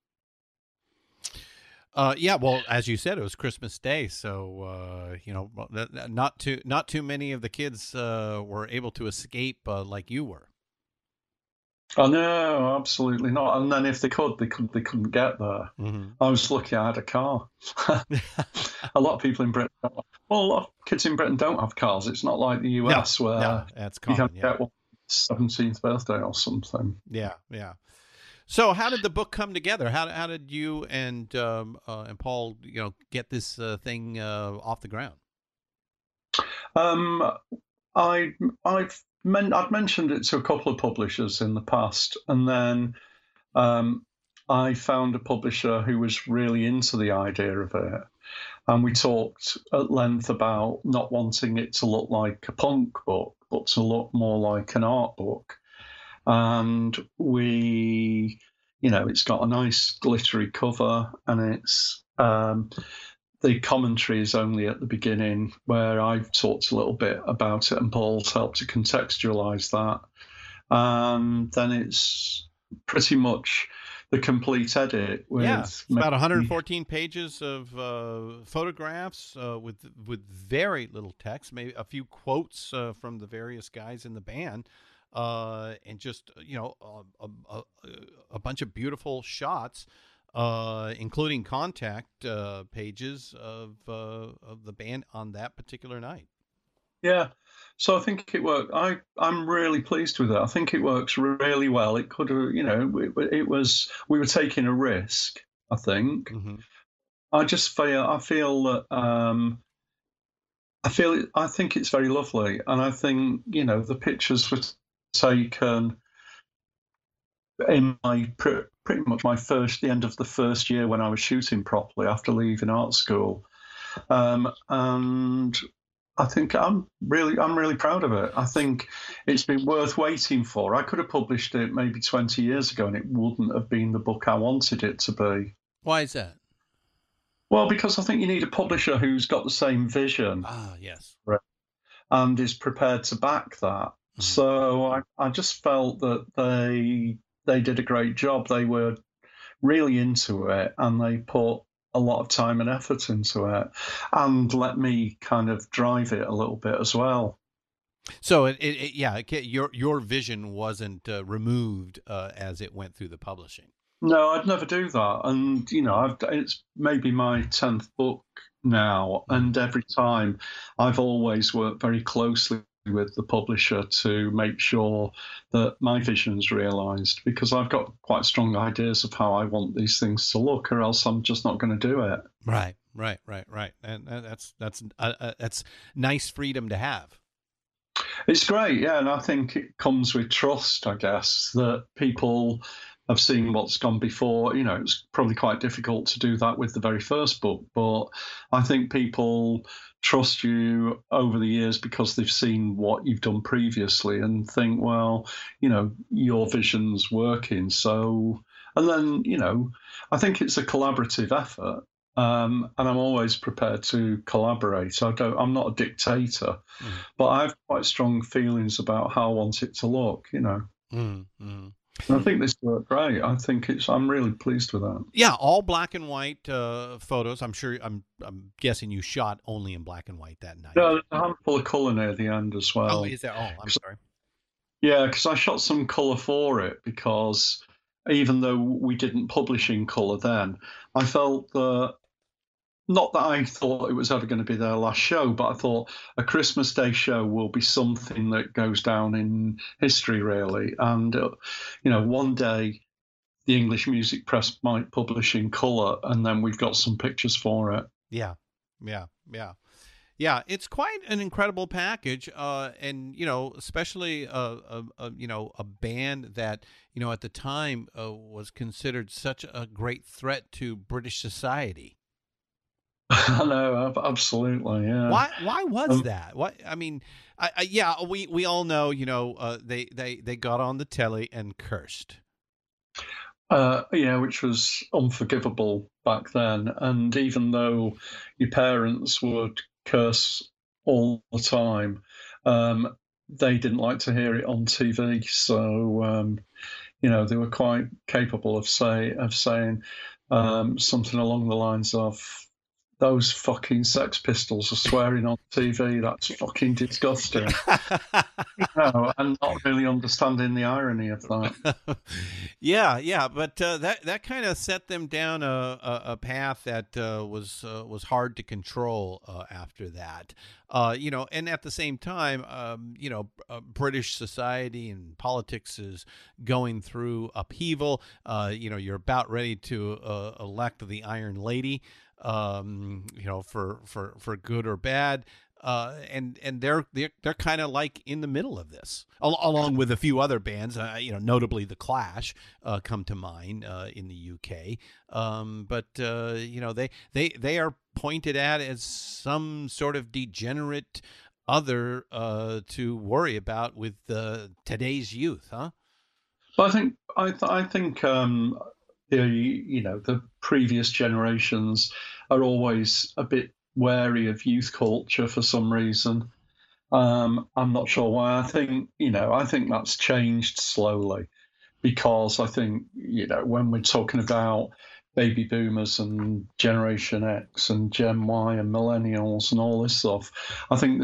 Well, as you said, it was Christmas Day, so not too many of the kids were able to escape like you were. Oh no, absolutely not. And then if they could, they couldn't get there. Mm-hmm. I was lucky I had a car. A lot of people in Britain, a lot of kids in Britain don't have cars. It's not like the US where that's common, you can get one 17th birthday or something. Yeah. So, how did the book come together? How did you and Paul, get this thing off the ground? I've mentioned it to a couple of publishers in the past, and then I found a publisher who was really into the idea of it, and we talked at length about not wanting it to look like a punk book, but to look more like an art book. And it's got a nice glittery cover, and it's the commentary is only at the beginning, where I've talked a little bit about it and Paul's helped to contextualize that. And then it's pretty much the complete edit. It's about 114 pages of photographs with very little text, maybe a few quotes from the various guys in the band. And just a bunch of beautiful shots, including contact pages of the band on that particular night. Yeah, so I think it worked. I'm really pleased with it. I think it works really well. It could have, we were taking a risk, I think. Mm-hmm. I think it's very lovely, and I think the pictures were taken in pretty much the end of the first year when I was shooting properly after leaving art school, and I think I'm really proud of it. I think it's been worth waiting for. I could have published it maybe 20 years ago, and it wouldn't have been the book I wanted it to be. Why is that? Well, because I think you need a publisher who's got the same vision. Yes, and is prepared to back that. So I just felt that they did a great job. They were really into it, and they put a lot of time and effort into it, and let me kind of drive it a little bit as well. So your vision wasn't removed as it went through the publishing. No, I'd never do that, and it's maybe my 10th book now, and every time I've always worked very closely with the publisher to make sure that my vision's realised, because I've got quite strong ideas of how I want these things to look, or else I'm just not going to do it. Right. And that's nice freedom to have. It's great, yeah, and I think it comes with trust, I guess, that people have seen what's gone before. It's probably quite difficult to do that with the very first book, but I think people trust you over the years because they've seen what you've done previously and think, well, your vision's working. So, and then, I think it's a collaborative effort. And I'm always prepared to collaborate. I'm not a dictator, but I have quite strong feelings about how I want it to look, And I think this worked great. I'm really pleased with that. Yeah, all black and white photos. I'm guessing you shot only in black and white that night. Yeah, there's a handful of colour near the end as well. Oh, is there? Oh, I'm sorry. Yeah, because I shot some colour for it, because even though we didn't publish in colour then, I felt that, not that I thought it was ever going to be their last show, but I thought a Christmas Day show will be something that goes down in history, really. And, one day the English Music Press might publish in colour, and then we've got some pictures for it. Yeah. It's quite an incredible package, and especially a band that at the time was considered such a great threat to British society. I know, absolutely, yeah. Why was that? What I mean, we all know, they got on the telly and cursed. Which was unforgivable back then. And even though your parents would curse all the time, they didn't like to hear it on TV. So, they were quite capable of saying something along the lines of, "Those fucking Sex Pistols are swearing on TV. That's fucking disgusting." And not really understanding the irony of that. Yeah, but that kind of set them down a path that was hard to control after that. And at the same time, British society and politics is going through upheaval. You're about ready to elect the Iron Lady. For good or bad, and they're kind of like in the middle of this, along with a few other bands, notably the Clash come to mind in the UK. But they are pointed at as some sort of degenerate other to worry about with today's youth, huh? Well, I think. The previous generations are always a bit wary of youth culture for some reason. I'm not sure why. I think that's changed slowly, because I think, when we're talking about baby boomers and Generation X and Gen Y and millennials and all this stuff, I think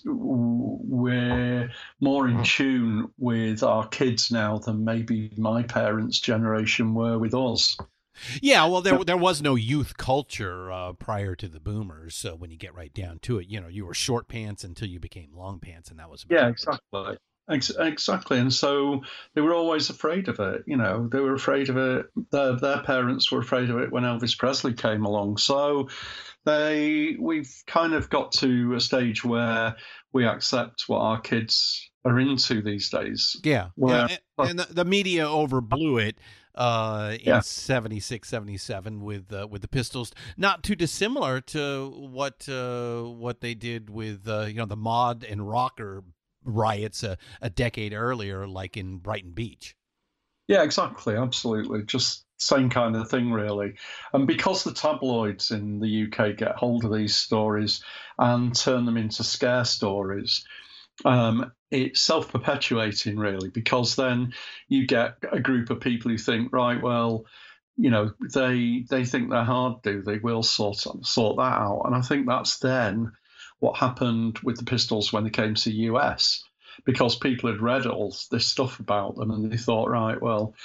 we're more in tune with our kids now than maybe my parents' generation were with us. Yeah, well, there was no youth culture prior to the boomers. When you get right down to it, you were short pants until you became long pants, and that was about exactly. Exactly, and so they were always afraid of it. They were afraid of it. Their parents were afraid of it when Elvis Presley came along. So we've kind of got to a stage where we accept what our kids are into these days. Yeah, and the media overblew it in 76, 77 with the Pistols. Not too dissimilar to what they did with the mod and rocker riots a decade earlier, like in Brighton Beach. Yeah, exactly. Absolutely. Just same kind of thing, really. And because the tabloids in the UK get hold of these stories and turn them into scare stories, it's self-perpetuating, really, because then you get a group of people who think, right, well, they think they're hard, they will sort that out. And I think that's then what happened with the Pistols when they came to the US, because people had read all this stuff about them and they thought, right, well,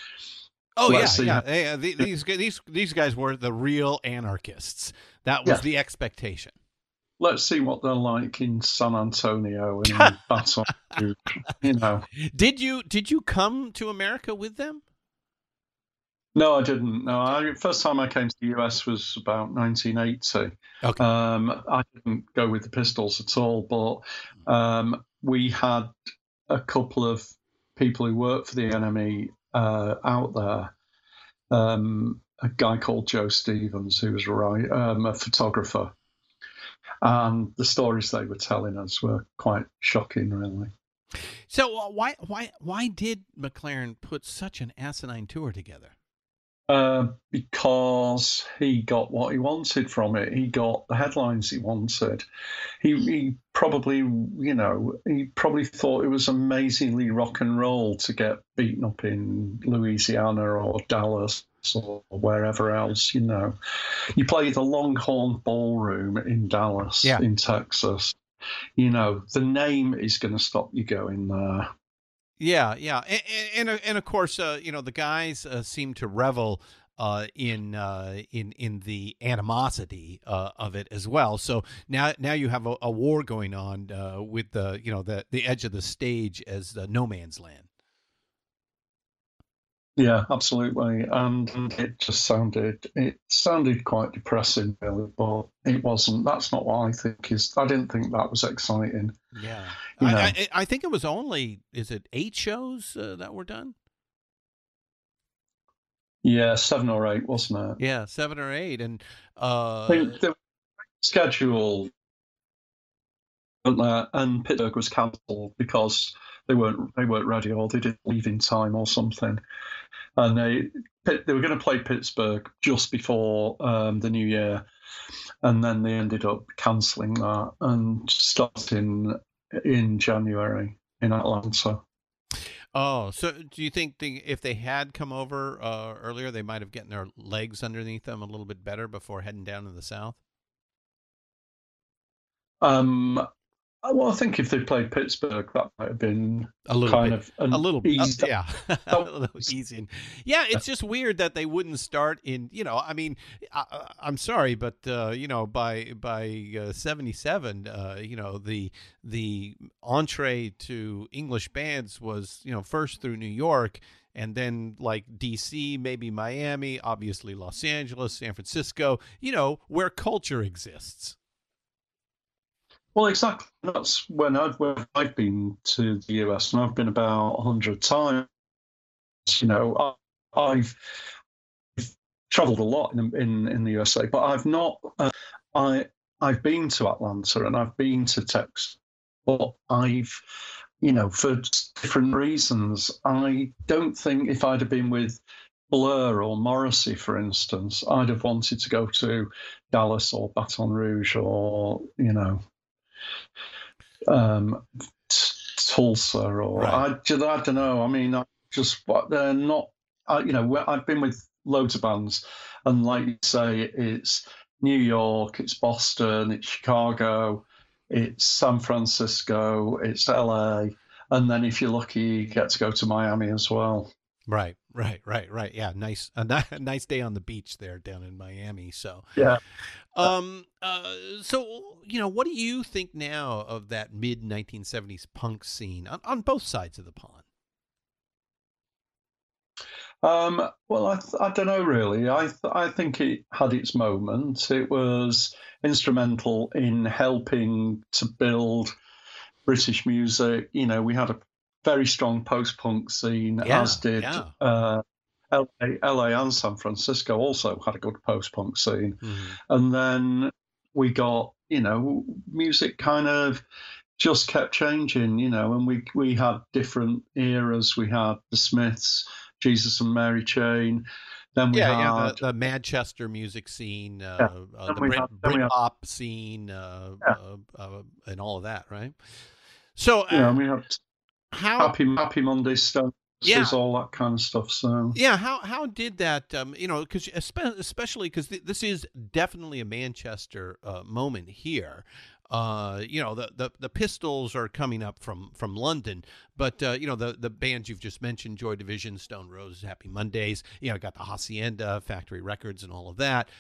these guys were the real anarchists. That was the expectation. Let's see what they're like in San Antonio and Baton Rouge. Did you come to America with them? No, I didn't. No, first time I came to the US was about 1980. Okay. I didn't go with the Pistols at all, but we had a couple of people who worked for the NME out there. A guy called Joe Stevens, who was a photographer. And the stories they were telling us were quite shocking, really. So why did McLaren put such an asinine tour together? Because he got what he wanted from it. He got the headlines he wanted. He probably thought it was amazingly rock and roll to get beaten up in Louisiana or Dallas or wherever else. You play the Longhorn Ballroom in Dallas, in Texas. The name is going to stop you going there. Yeah, yeah, and of course, the guys seem to revel in the animosity of it as well. So now you have a war going on with the edge of the stage as no man's land. Yeah, absolutely. And it just sounded quite depressing, really, but it wasn't. That's not what I didn't think that was exciting. Yeah, You know, I think it was only, is it 8 shows that were done? yeah, 7 or 8, wasn't it? Yeah, 7 or 8, and I think the schedule, and Pittsburgh was cancelled because they weren't ready, or they didn't leave in time or something. And they were going to play Pittsburgh just before the new year, and then they ended up cancelling that and starting in January in Atlanta. Oh, so do you think if they had come over earlier, they might have gotten their legs underneath them a little bit better before heading down to the South? Well, I think if they played Pittsburgh, that might have been A little kind bit, of an a little, eased yeah, a little easy. Yeah, it's just weird that they wouldn't start in. I mean, I'm sorry, but by 77, the entree to English bands was first through New York. And then like DC, maybe Miami, obviously Los Angeles, San Francisco, where culture exists. Well, exactly. That's when I've been to the US, and I've been about 100 times. I've travelled a lot in the USA, but I've not. I've been to Atlanta and I've been to Texas, but I've, for different reasons. I don't think if I'd have been with Blur or Morrissey, for instance, I'd have wanted to go to Dallas or Baton Rouge or Tulsa, or Right. I don't know. I mean, they're not. I've been with loads of bands, and like you say, it's New York, it's Boston, it's Chicago, it's San Francisco, it's LA, and then if you're lucky, you get to go to Miami as well. Right. Yeah, nice, a nice day on the beach there down in Miami. So, Yeah. what do you think now of that mid 1970s punk scene on both sides of the pond? Well, I don't know really. I think it had its moment. It was instrumental in helping to build British music. We had a very strong post-punk scene, as did LA and San Francisco also had a good post-punk scene. Mm-hmm. And then we got, music kind of just kept changing, and we had different eras. We had the Smiths, Jesus and Mary Chain. Then we had the Manchester music scene, the Britpop scene, and all of that, right? So, we had Happy Monday Stones, all that kind of stuff. So how did that? Because especially because this is definitely a Manchester moment here. The Pistols are coming up from London, but the bands you've just mentioned, Joy Division, Stone Roses, Happy Mondays, got the Hacienda, Factory Records, and all of that.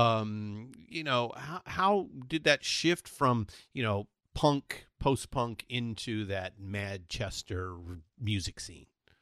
How did that shift from punk, post-punk into that Manchester music scene?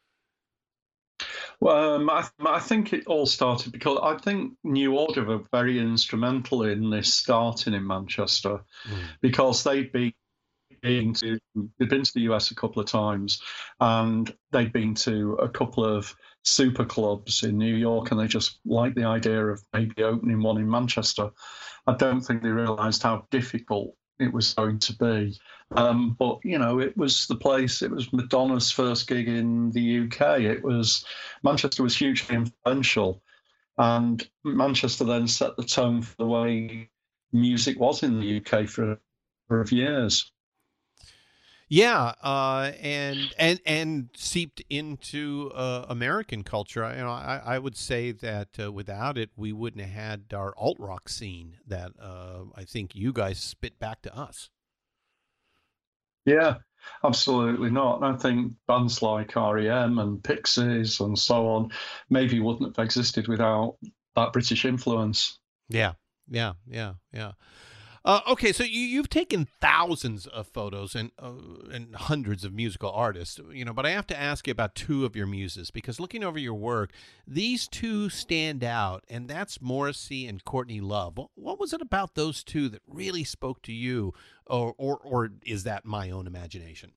Well, I think it all started because I think New Order were very instrumental in this starting in Manchester, because they'd been to the US a couple of times, and they'd been to a couple of super clubs in New York, and they just liked the idea of maybe opening one in Manchester. I don't think they realised how difficult it was going to be. But, it was the place. It was Madonna's first gig in the UK. Manchester was hugely influential. And Manchester then set the tone for the way music was in the UK for years. Yeah, and seeped into American culture. I would say that without it, we wouldn't have had our alt rock scene that I think you guys spit back to us. Yeah, Absolutely not. And I think bands like REM and Pixies and so on maybe wouldn't have existed without that British influence. Yeah, yeah, yeah, yeah. Okay, so you've taken thousands of photos and hundreds of musical artists, but I have to ask you about two of your muses, because looking over your work, these two stand out, and that's Morrissey and Courtney Love. What was it about those two that really spoke to you, or is that my own imagination?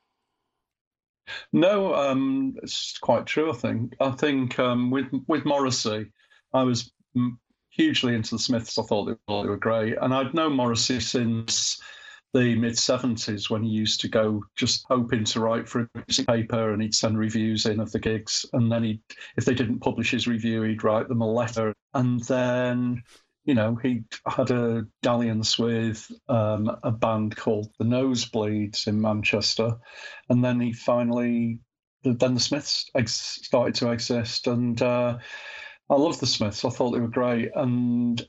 No, it's quite true. I think with Morrissey, I was hugely into the Smiths. I thought they were great, and I'd known Morrissey since the mid-70s, when he used to go just hoping to write for a music paper, and he'd send reviews in of the gigs, and then if they didn't publish his review, he'd write them a letter, and then he had a dalliance with a band called the Nosebleeds in Manchester, and then then the Smiths started to exist, and I loved the Smiths. I thought they were great. And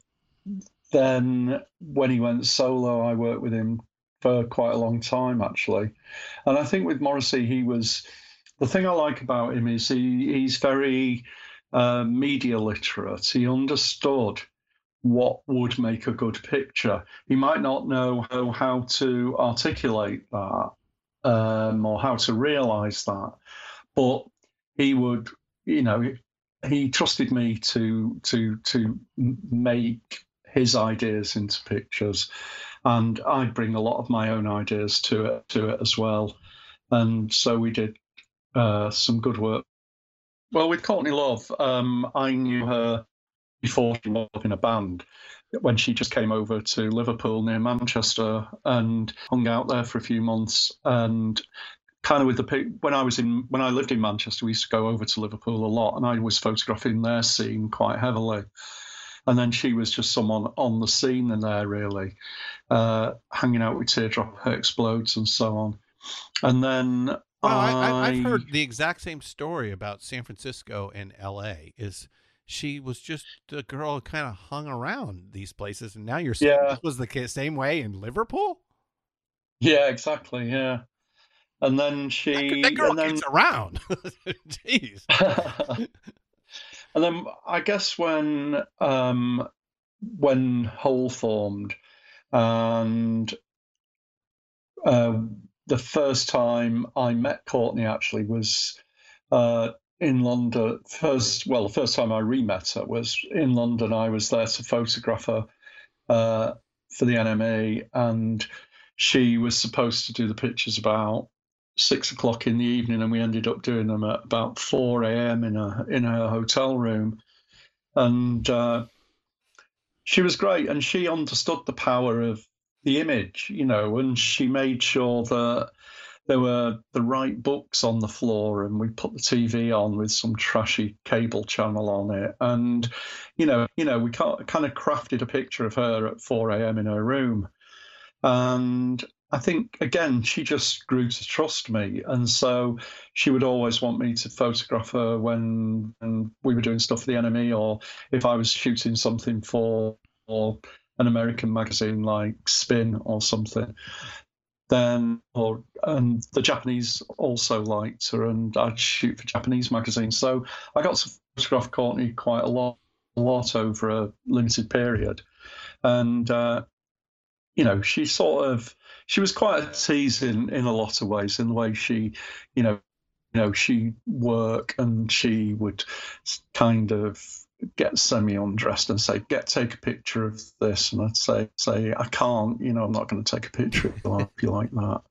then when he went solo, I worked with him for quite a long time, actually. And I think with Morrissey, the thing I like about him is he's very media literate. He understood what would make a good picture. He might not know how to articulate that or how to realize that, but he would, he trusted me to make his ideas into pictures, and I'd bring a lot of my own ideas to it as well. And so we did some good work. Well, with Courtney Love, I knew her before she was in a band, when she just came over to Liverpool near Manchester and hung out there for a few months. And kind of when I lived in Manchester, we used to go over to Liverpool a lot, and I was photographing their scene quite heavily. And then she was just someone on the scene in there, really, hanging out with Teardrop Explodes and so on. And then well, I've heard the exact same story about San Francisco and L.A. She was just a girl who kind of hung around these places, and now you're saying this was the same way in Liverpool? Yeah, exactly, yeah. And then that girl gets around. Jeez. And then I guess when Hole formed, and the first time I met Courtney actually was in London. The first time I re-met her was in London. I was there to photograph her for the NME, and she was supposed to do the pictures about 6 o'clock in the evening, and we ended up doing them at about 4 a.m. in her hotel room. And she was great, and she understood the power of the image, and she made sure that there were the right books on the floor, and we put the TV on with some trashy cable channel on it. And, we kind of crafted a picture of her at 4 a.m. in her room. And I think, again, she just grew to trust me. And so she would always want me to photograph her when we were doing stuff for the NME, or if I was shooting something for an American magazine like Spin or something. And the Japanese also liked her, and I'd shoot for Japanese magazines. So I got to photograph Courtney quite a lot over a limited period. And, she was quite a tease in a lot of ways, in the way she, she'd work and she would kind of get semi-undressed and say, take a picture of this. And I'd say, I can't, I'm not going to take a picture of you like that.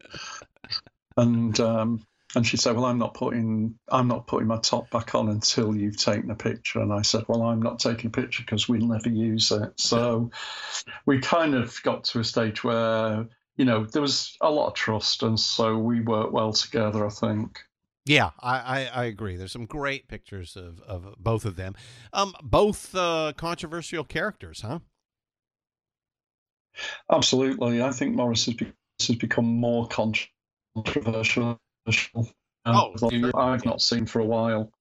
And she'd say, well, I'm not putting my top back on until you've taken a picture. And I said, well, I'm not taking a picture because we'll never use it. So we kind of got to a stage where, there was a lot of trust. And so we worked well together, I think. Yeah, I agree. There's some great pictures of both of them. Both controversial characters, huh? Absolutely. I think Morris has become more controversial. I've not seen for a while.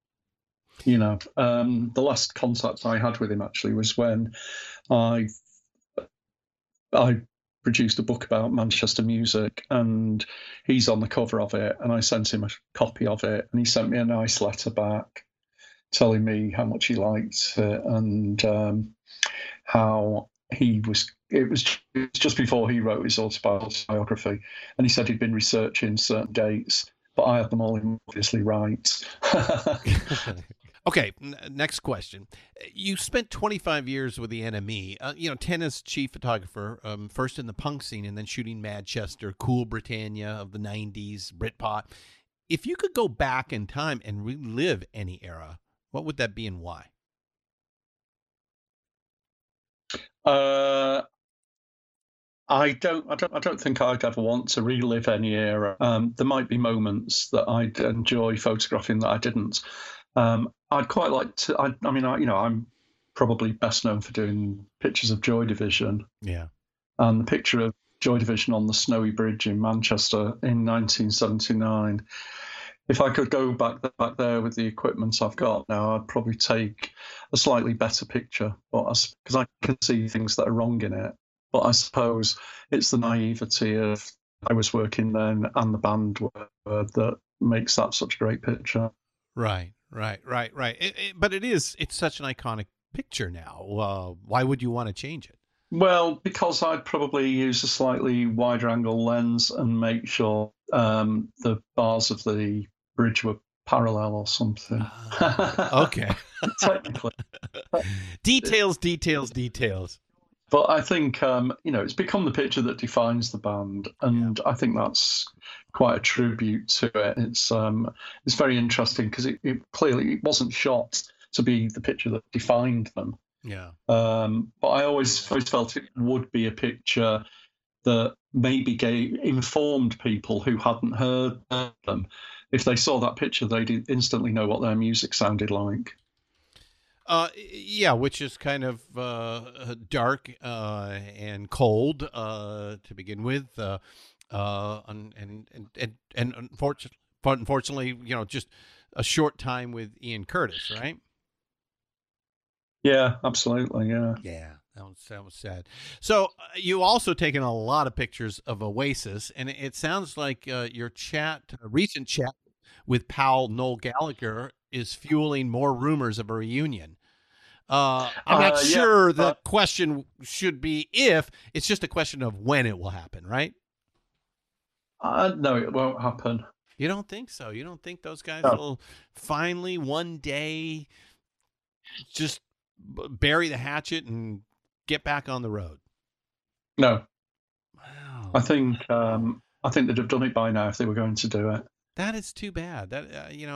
The last contact I had with him actually was when I produced a book about Manchester music, and he's on the cover of it, and I sent him a copy of it, and he sent me a nice letter back telling me how much he liked it, and how it was just before he wrote his autobiography, and he said he'd been researching certain dates, but I had them all obviously right. Okay, next question. You spent 25 years with the NME, 10 as chief photographer, first in the punk scene and then shooting Manchester, Cool Britannia of the 90s, Britpop. If you could go back in time and relive any era, what would that be and why? I don't think I'd ever want to relive any era. There might be moments that I'd enjoy photographing that I didn't. I'd quite like to. I'm probably best known for doing pictures of Joy Division. Yeah. And the picture of Joy Division on the Snowy Bridge in Manchester in 1979. If I could go back there with the equipment I've got now, I'd probably take a slightly better picture, because I can see things that are wrong in it. But I suppose it's the naivety of I was working then and the band were that makes that such a great picture. Right. But it's such an iconic picture now. Why would you want to change it? Well, because I'd probably use a slightly wider angle lens and make sure the bars of the bridge were parallel or something. Okay. Technically. Details. But I think, it's become the picture that defines the band. And I think that's quite a tribute to it. It's very interesting because it clearly wasn't shot to be the picture that defined them. Yeah. But I always felt it would be a picture that maybe informed people who hadn't heard them. If they saw that picture, they'd instantly know what their music sounded like. Which is kind of dark and cold to begin with, and unfortunately, just a short time with Ian Curtis, right? Yeah, absolutely. Yeah. Yeah, that was sad. So you also taken a lot of pictures of Oasis, and it sounds like your recent chat with pal Noel Gallagher is fueling more rumors of a reunion. I'm not sure the question should be if, it's just a question of when it will happen, right? No, it won't happen. You don't think so? You don't think those guys will finally one day just bury the hatchet and get back on the road? No. Wow. I think they'd have done it by now if they were going to do it. That is too bad. That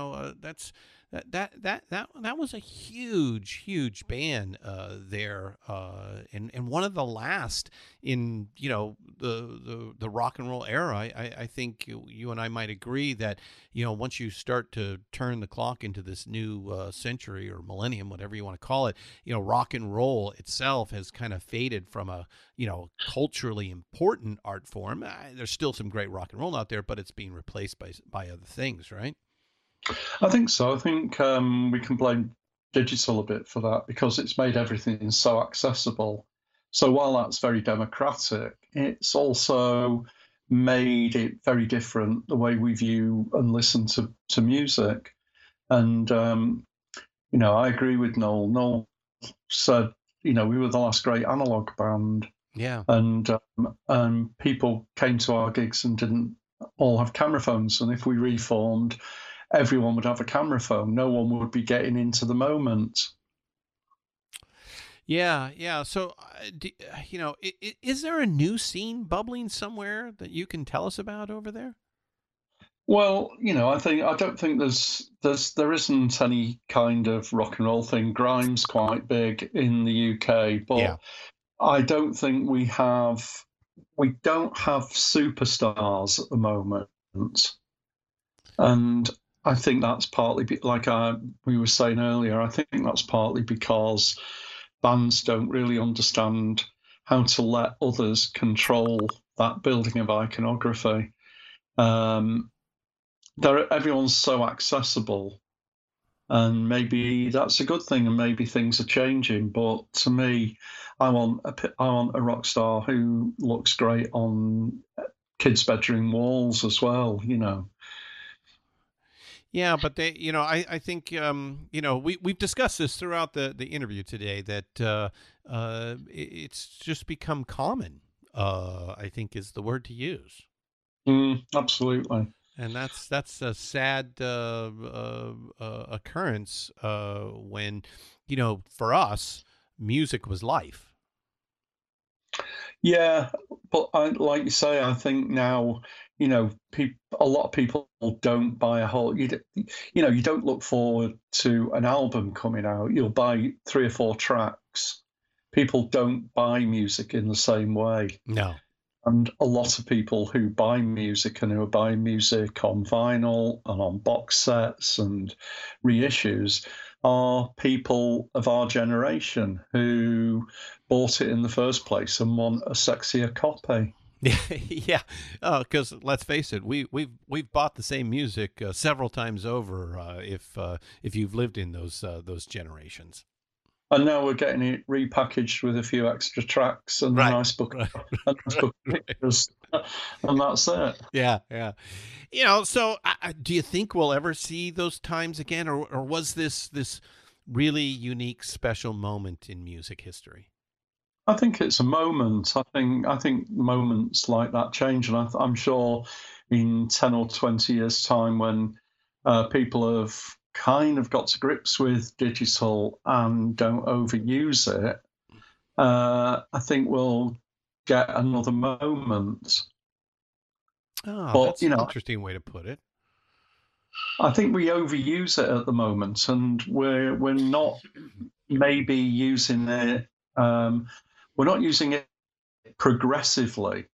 that was a huge band there, and one of the last in the rock and roll era. I think you and I might agree that once you start to turn the clock into this new century or millennium, whatever you want to call it, rock and roll itself has kind of faded from a culturally important art form. There's still some great rock and roll out there, but it's being replaced by other things, right? I think so. I think we can blame digital a bit for that because it's made everything so accessible. So while that's very democratic, it's also made it very different the way we view and listen to music. And, I agree with Noel. Noel said, we were the last great analog band. Yeah. And people came to our gigs and didn't all have camera phones. And if we reformed, everyone would have a camera phone. No one would be getting into the moment. Yeah. So, is there a new scene bubbling somewhere that you can tell us about over there? Well, I don't think there isn't any kind of rock and roll thing. Grime's quite big in the UK, but yeah. I don't think we don't have superstars at the moment. And I think that's partly, we were saying earlier, I think that's partly because bands don't really understand how to let others control that building of iconography. Everyone's so accessible And maybe that's a good thing, and maybe things are changing. But to me, I want a rock star who looks great on kids' bedroom walls as well. Yeah, but I think we've discussed this throughout the interview today, that it's just become common. I think is the word to use. Absolutely. And that's a sad occurrence when, for us, music was life. Yeah, but like you say, I think now, a lot of people don't buy a whole. You don't look forward to an album coming out. You'll buy 3 or 4 tracks. People don't buy music in the same way. No. And a lot of people who buy music and who are buying music on vinyl and on box sets and reissues are people of our generation who bought it in the first place and want a sexier copy. Yeah, because let's face it, we've bought the same music several times over. If you've lived in those generations. And now we're getting it repackaged with a few extra tracks and a nice book, of pictures, and that's it. Yeah. So do you think we'll ever see those times again, or was this really unique, special moment in music history? I think it's a moment. I think moments like that change, and I'm sure in 10 or 20 years' time, when people have kind of got to grips with digital and don't overuse it, I think we'll get another moment. Oh, that's an interesting way to put it. I think we overuse it at the moment, and we're not maybe using it. We're not using it progressively.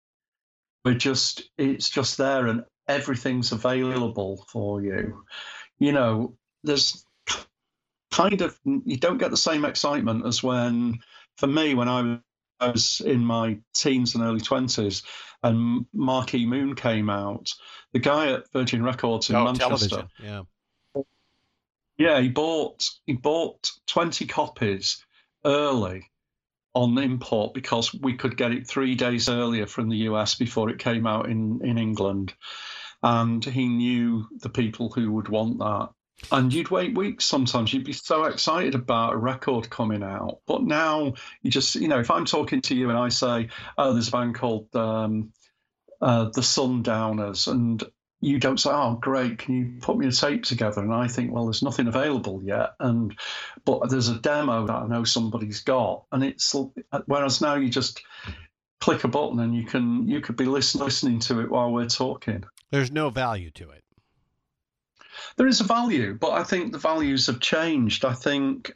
It's just there, and everything's available for you. There's kind of, you don't get the same excitement as when I was in my teens and early 20s and Marquee Moon came out. The guy at Virgin Records in Manchester. Television. Yeah, he bought 20 copies early on import because we could get it 3 days earlier from the US before it came out in England. And he knew the people who would want that. And you'd wait weeks sometimes. You'd be so excited about a record coming out. But now you just, if I'm talking to you and I say, oh, there's a band called the Sundowners, and you don't say, oh, great, can you put me a tape together? And I think, well, there's nothing available yet. But there's a demo that I know somebody's got. And whereas now you just click a button and you could be listening to it while we're talking. There's no value to it. There is a value, but I think the values have changed. I think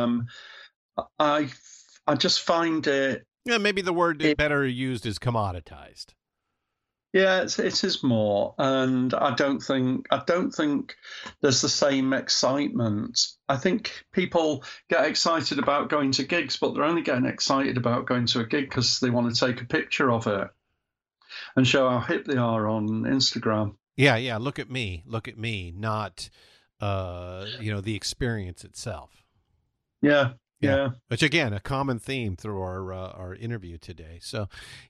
I just find it. Yeah, maybe the word better used is commoditized. Yeah, it is more, and I don't think there's the same excitement. I think people get excited about going to gigs, but they're only getting excited about going to a gig because they want to take a picture of it and show how hip they are on Instagram. Yeah. Look at me, not, the experience itself. Yeah. Which again, a common theme through our interview today. So,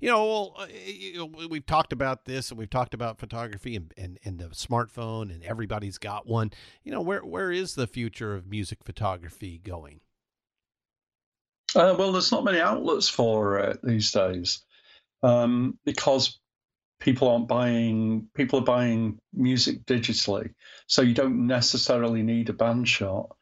we've talked about this, and we've talked about photography and the smartphone, and everybody's got one. Where is the future of music photography going? Well, there's not many outlets for it these days, because people are buying music digitally, so you don't necessarily need a band shot.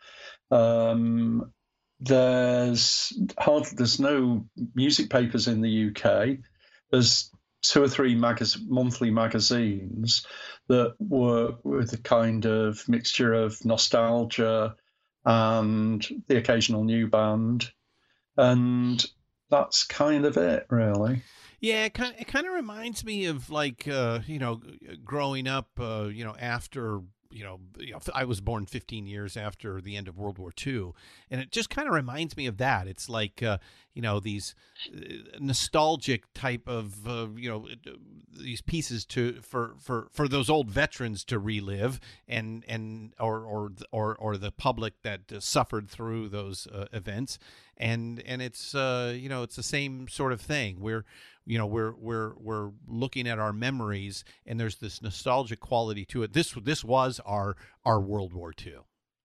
There's no music papers in the UK. There's 2 or 3 monthly magazines that work with a kind of mixture of nostalgia and the occasional new band, and that's kind of it, really. Yeah, it kind of reminds me of growing up, after I was born 15 years after the end of World War II, and it just kind of reminds me of that. It's like, these nostalgic type of, these pieces for those old veterans to relive, or the public that suffered through those events, and it's it's the same sort of thing. We're looking at our memories, and there's this nostalgic quality to it. This was our World War II.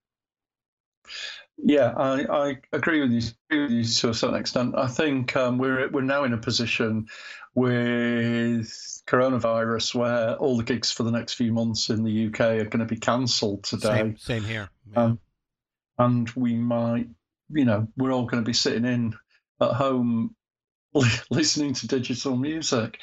Yeah, I agree with you to a certain extent. I think we're now in a position with coronavirus where all the gigs for the next few months in the UK are going to be cancelled today. Same here. Yeah. And we might, we're all going to be sitting in at home listening to digital music.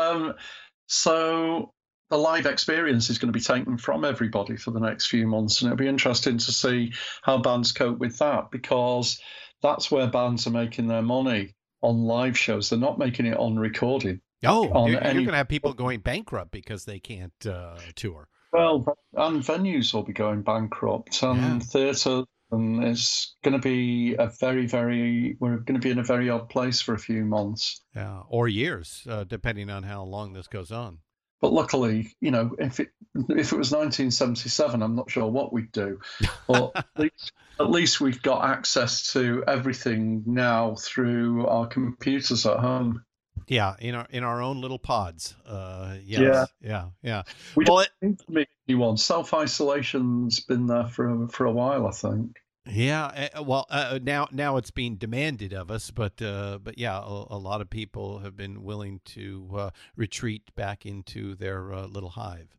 So the live experience is going to be taken from everybody for the next few months, and it'll be interesting to see how bands cope with that, because that's where bands are making their money, on live shows. They're not making it on recorded. Oh, you're going to have people going bankrupt because they can't tour. Well, and venues will be going bankrupt, and theatre, and it's going to be we're going to be in a very odd place for a few months. Yeah, or years, depending on how long this goes on. But luckily, if it was 1977, I'm not sure what we'd do. But at least we've got access to everything now through our computers at home. Yeah, in our own little pods. Yes. Yeah. We don't need to make new ones. Self-isolation's been there for a while, I think. Yeah, now it's being demanded of us, but yeah, a lot of people have been willing to retreat back into their little hive.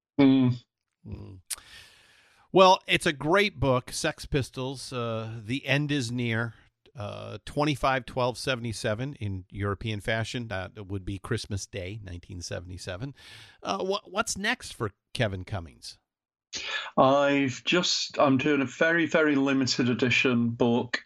Well, it's a great book, Sex Pistols. The End is Near. 25/12/77 in European fashion. That would be Christmas Day, 1977. What's next for Kevin Cummings? I'm doing a very, very limited edition book,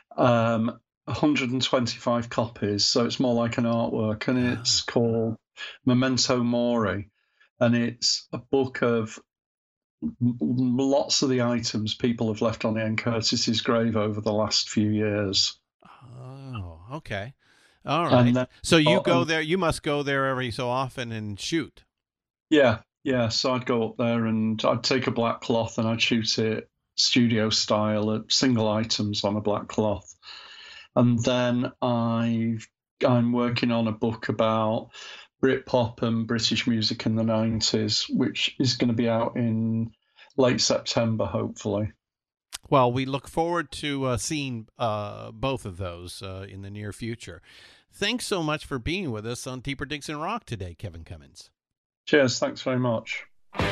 125 copies, so it's more like an artwork, and it's called Memento Mori, and it's a book of lots of the items people have left on Ian Curtis's grave over the last few years. Oh, okay. All right. So you go there, you must go there every so often and shoot. Yeah. So I'd go up there and I'd take a black cloth and I'd shoot it studio style at single items on a black cloth. And then I'm working on a book about Britpop and British music in the 90s, which is going to be out in late September, hopefully. Well, we look forward to seeing both of those in the near future. Thanks so much for being with us on Deeper Digs in Rock today, Kevin Cummings. Cheers. Thanks very much.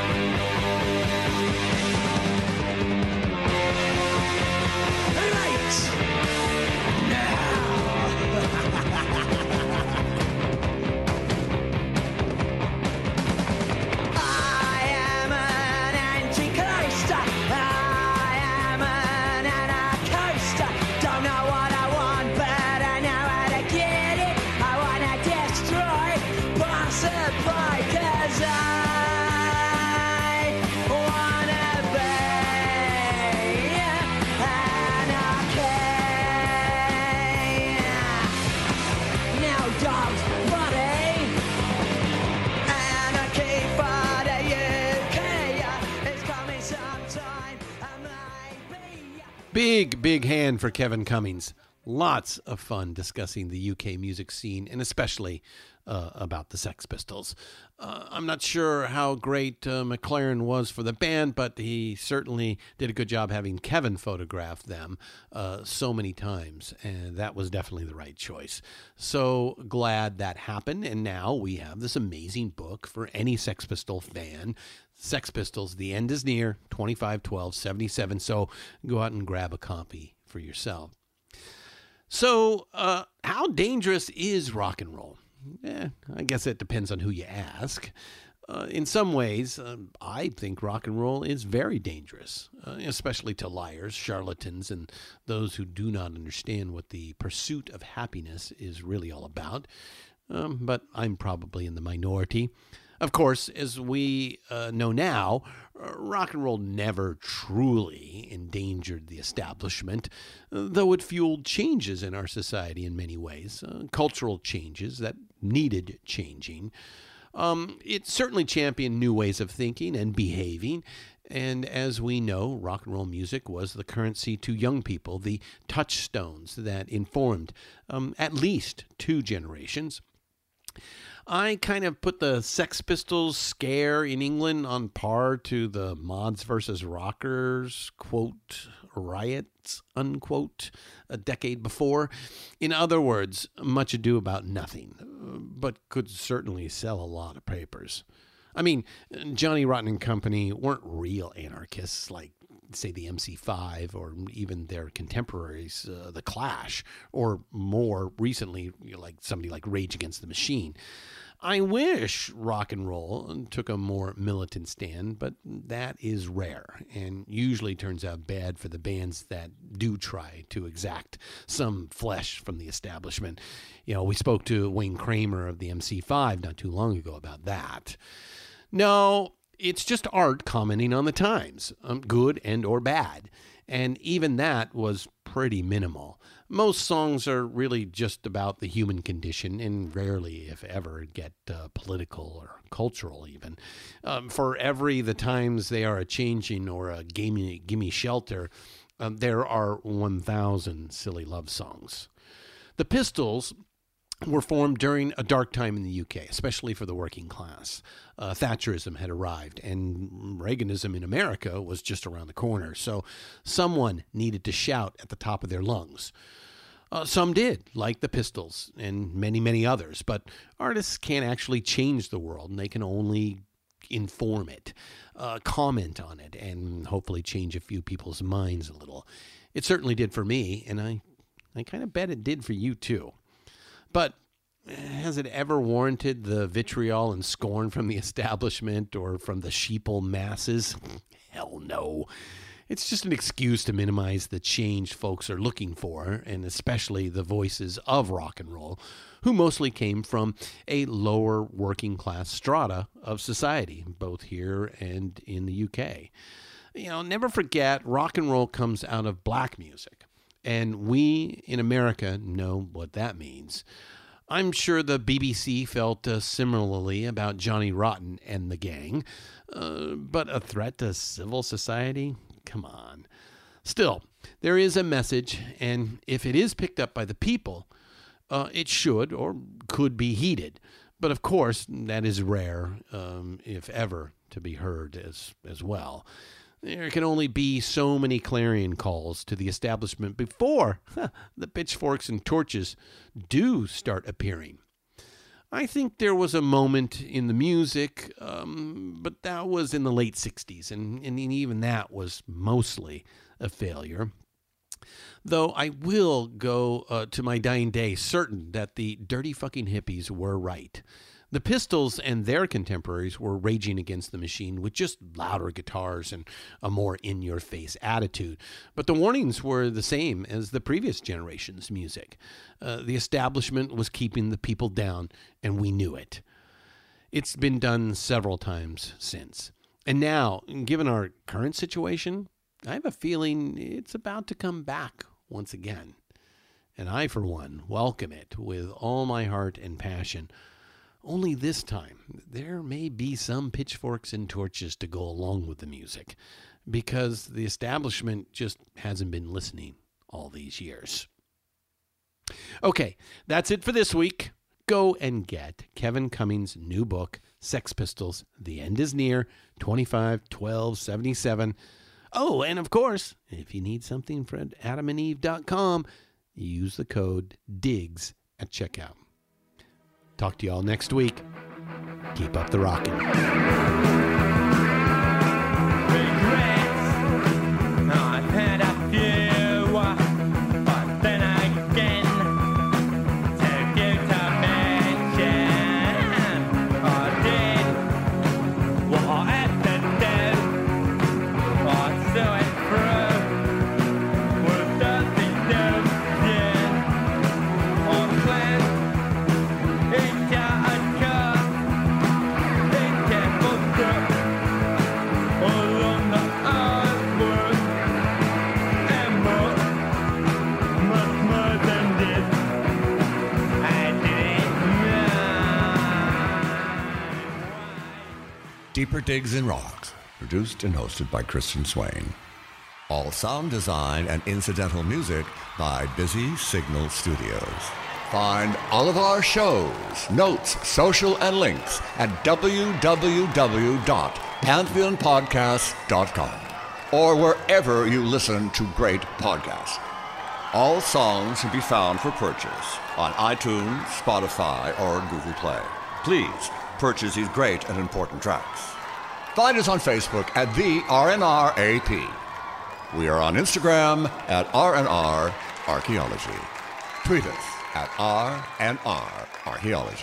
Big hand for Kevin Cummings. Lots of fun discussing the UK music scene, and especially about the Sex Pistols. I'm not sure how great McLaren was for the band, but he certainly did a good job having Kevin photograph them so many times, and that was definitely the right choice. So glad that happened, and now we have this amazing book for any Sex Pistol fan. Sex Pistols, The End is Near, 25/12/77. So go out and grab a copy for yourself. So how dangerous is rock and roll? I guess it depends on who you ask. In some ways, I think rock and roll is very dangerous, especially to liars, charlatans, and those who do not understand what the pursuit of happiness is really all about. But I'm probably in the minority. Of course, as we know now, rock and roll never truly endangered the establishment, though it fueled changes in our society in many ways, cultural changes that needed changing. It certainly championed new ways of thinking and behaving. And as we know, rock and roll music was the currency to young people, the touchstones that informed at least 2 generations. I kind of put the Sex Pistols scare in England on par to the Mods versus Rockers, quote, riots, unquote, a decade before. In other words, Much Ado About Nothing, but could certainly sell a lot of papers. I mean, Johnny Rotten and Company weren't real anarchists like, say, the MC5 or even their contemporaries, The Clash, or more recently, like somebody like Rage Against the Machine. I wish rock and roll took a more militant stand, but that is rare and usually turns out bad for the bands that do try to exact some flesh from the establishment. You know, we spoke to Wayne Kramer of the MC5 not too long ago about that. No, it's just art commenting on the times, good and or bad. And even that was pretty minimal. Most songs are really just about the human condition and rarely, if ever, get political or cultural even. For every the times they are a-changing or a gimme shelter, there are 1,000 silly love songs. The Pistols were formed during a dark time in the UK, especially for the working class. Thatcherism had arrived, and Reaganism in America was just around the corner, so someone needed to shout at the top of their lungs. Some did, like the Pistols and many, many others, but artists can't actually change the world, and they can only inform it, comment on it, and hopefully change a few people's minds a little. It certainly did for me, and I kind of bet it did for you too. But has it ever warranted the vitriol and scorn from the establishment or from the sheeple masses? Hell no. It's just an excuse to minimize the change folks are looking for, and especially the voices of rock and roll, who mostly came from a lower working class strata of society, both here and in the UK. You know, never forget, rock and roll comes out of black music. And we in America know what that means. I'm sure the BBC felt similarly about Johnny Rotten and the gang. But a threat to civil society? Come on. Still, there is a message, and if it is picked up by the people, it should or could be heeded. But of course, that is rare, if ever, to be heard as well. There can only be so many clarion calls to the establishment before the pitchforks and torches do start appearing. I think there was a moment in the music, but that was in the late 60s, and even that was mostly a failure. Though I will go to my dying day certain that the dirty fucking hippies were right. The Pistols and their contemporaries were raging against the machine with just louder guitars and a more in-your-face attitude. But the warnings were the same as the previous generation's music. The establishment was keeping the people down, and we knew it. It's been done several times since. And now, given our current situation, I have a feeling it's about to come back once again. And I, for one, welcome it with all my heart and passion. Only this time, there may be some pitchforks and torches to go along with the music, because the establishment just hasn't been listening all these years. Okay, that's it for this week. Go and get Kevin Cummings' new book, Sex Pistols, The End is Near, 25/12/77. Oh, and of course, if you need something from adamandeve.com, use the code DIGS at checkout. Talk to y'all next week. Keep up the rockin'. I've had a few, but then again, to give to mention, I did what I had to do, I saw it through, with nothing new, yeah, I planned. It's a car, it's a book. Deeper Digs in Rock, produced and hosted by Christian Swain. All sound design and incidental music by Busy Signal Studios. Find all of our shows, notes, social, and links at www.pantheonpodcast.com or wherever you listen to great podcasts. All songs can be found for purchase on iTunes, Spotify, or Google Play. Please purchase these great and important tracks. Find us on Facebook at the RNRAP. We are on Instagram at RNR Archaeology. Tweet us at RNR Archaeology.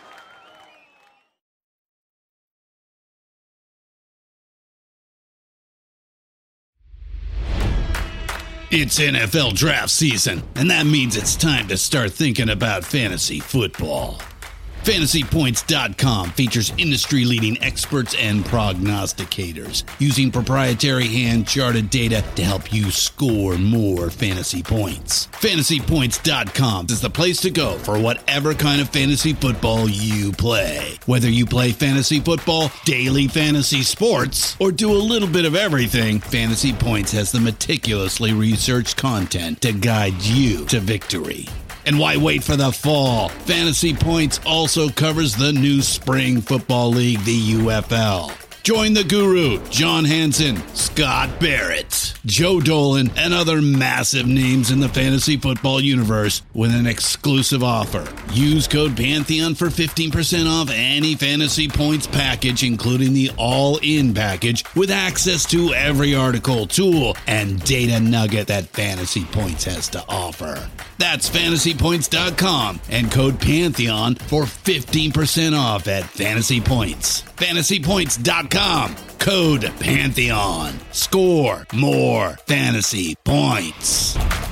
It's NFL draft season, and that means it's time to start thinking about fantasy football. FantasyPoints.com features industry-leading experts and prognosticators using proprietary hand-charted data to help you score more fantasy points. FantasyPoints.com is the place to go for whatever kind of fantasy football you play. Whether you play fantasy football, daily fantasy sports, or do a little bit of everything, Fantasy Points has the meticulously researched content to guide you to victory. And why wait for the fall? Fantasy Points also covers the new spring football league, the UFL. Join the guru, John Hansen, Scott Barrett, Joe Dolan, and other massive names in the fantasy football universe with an exclusive offer. Use code Pantheon for 15% off any Fantasy Points package, including the all-in package, with access to every article, tool, and data nugget that Fantasy Points has to offer. That's FantasyPoints.com and code Pantheon for 15% off at Fantasy Points. FantasyPoints.com, code Pantheon. Score more fantasy points.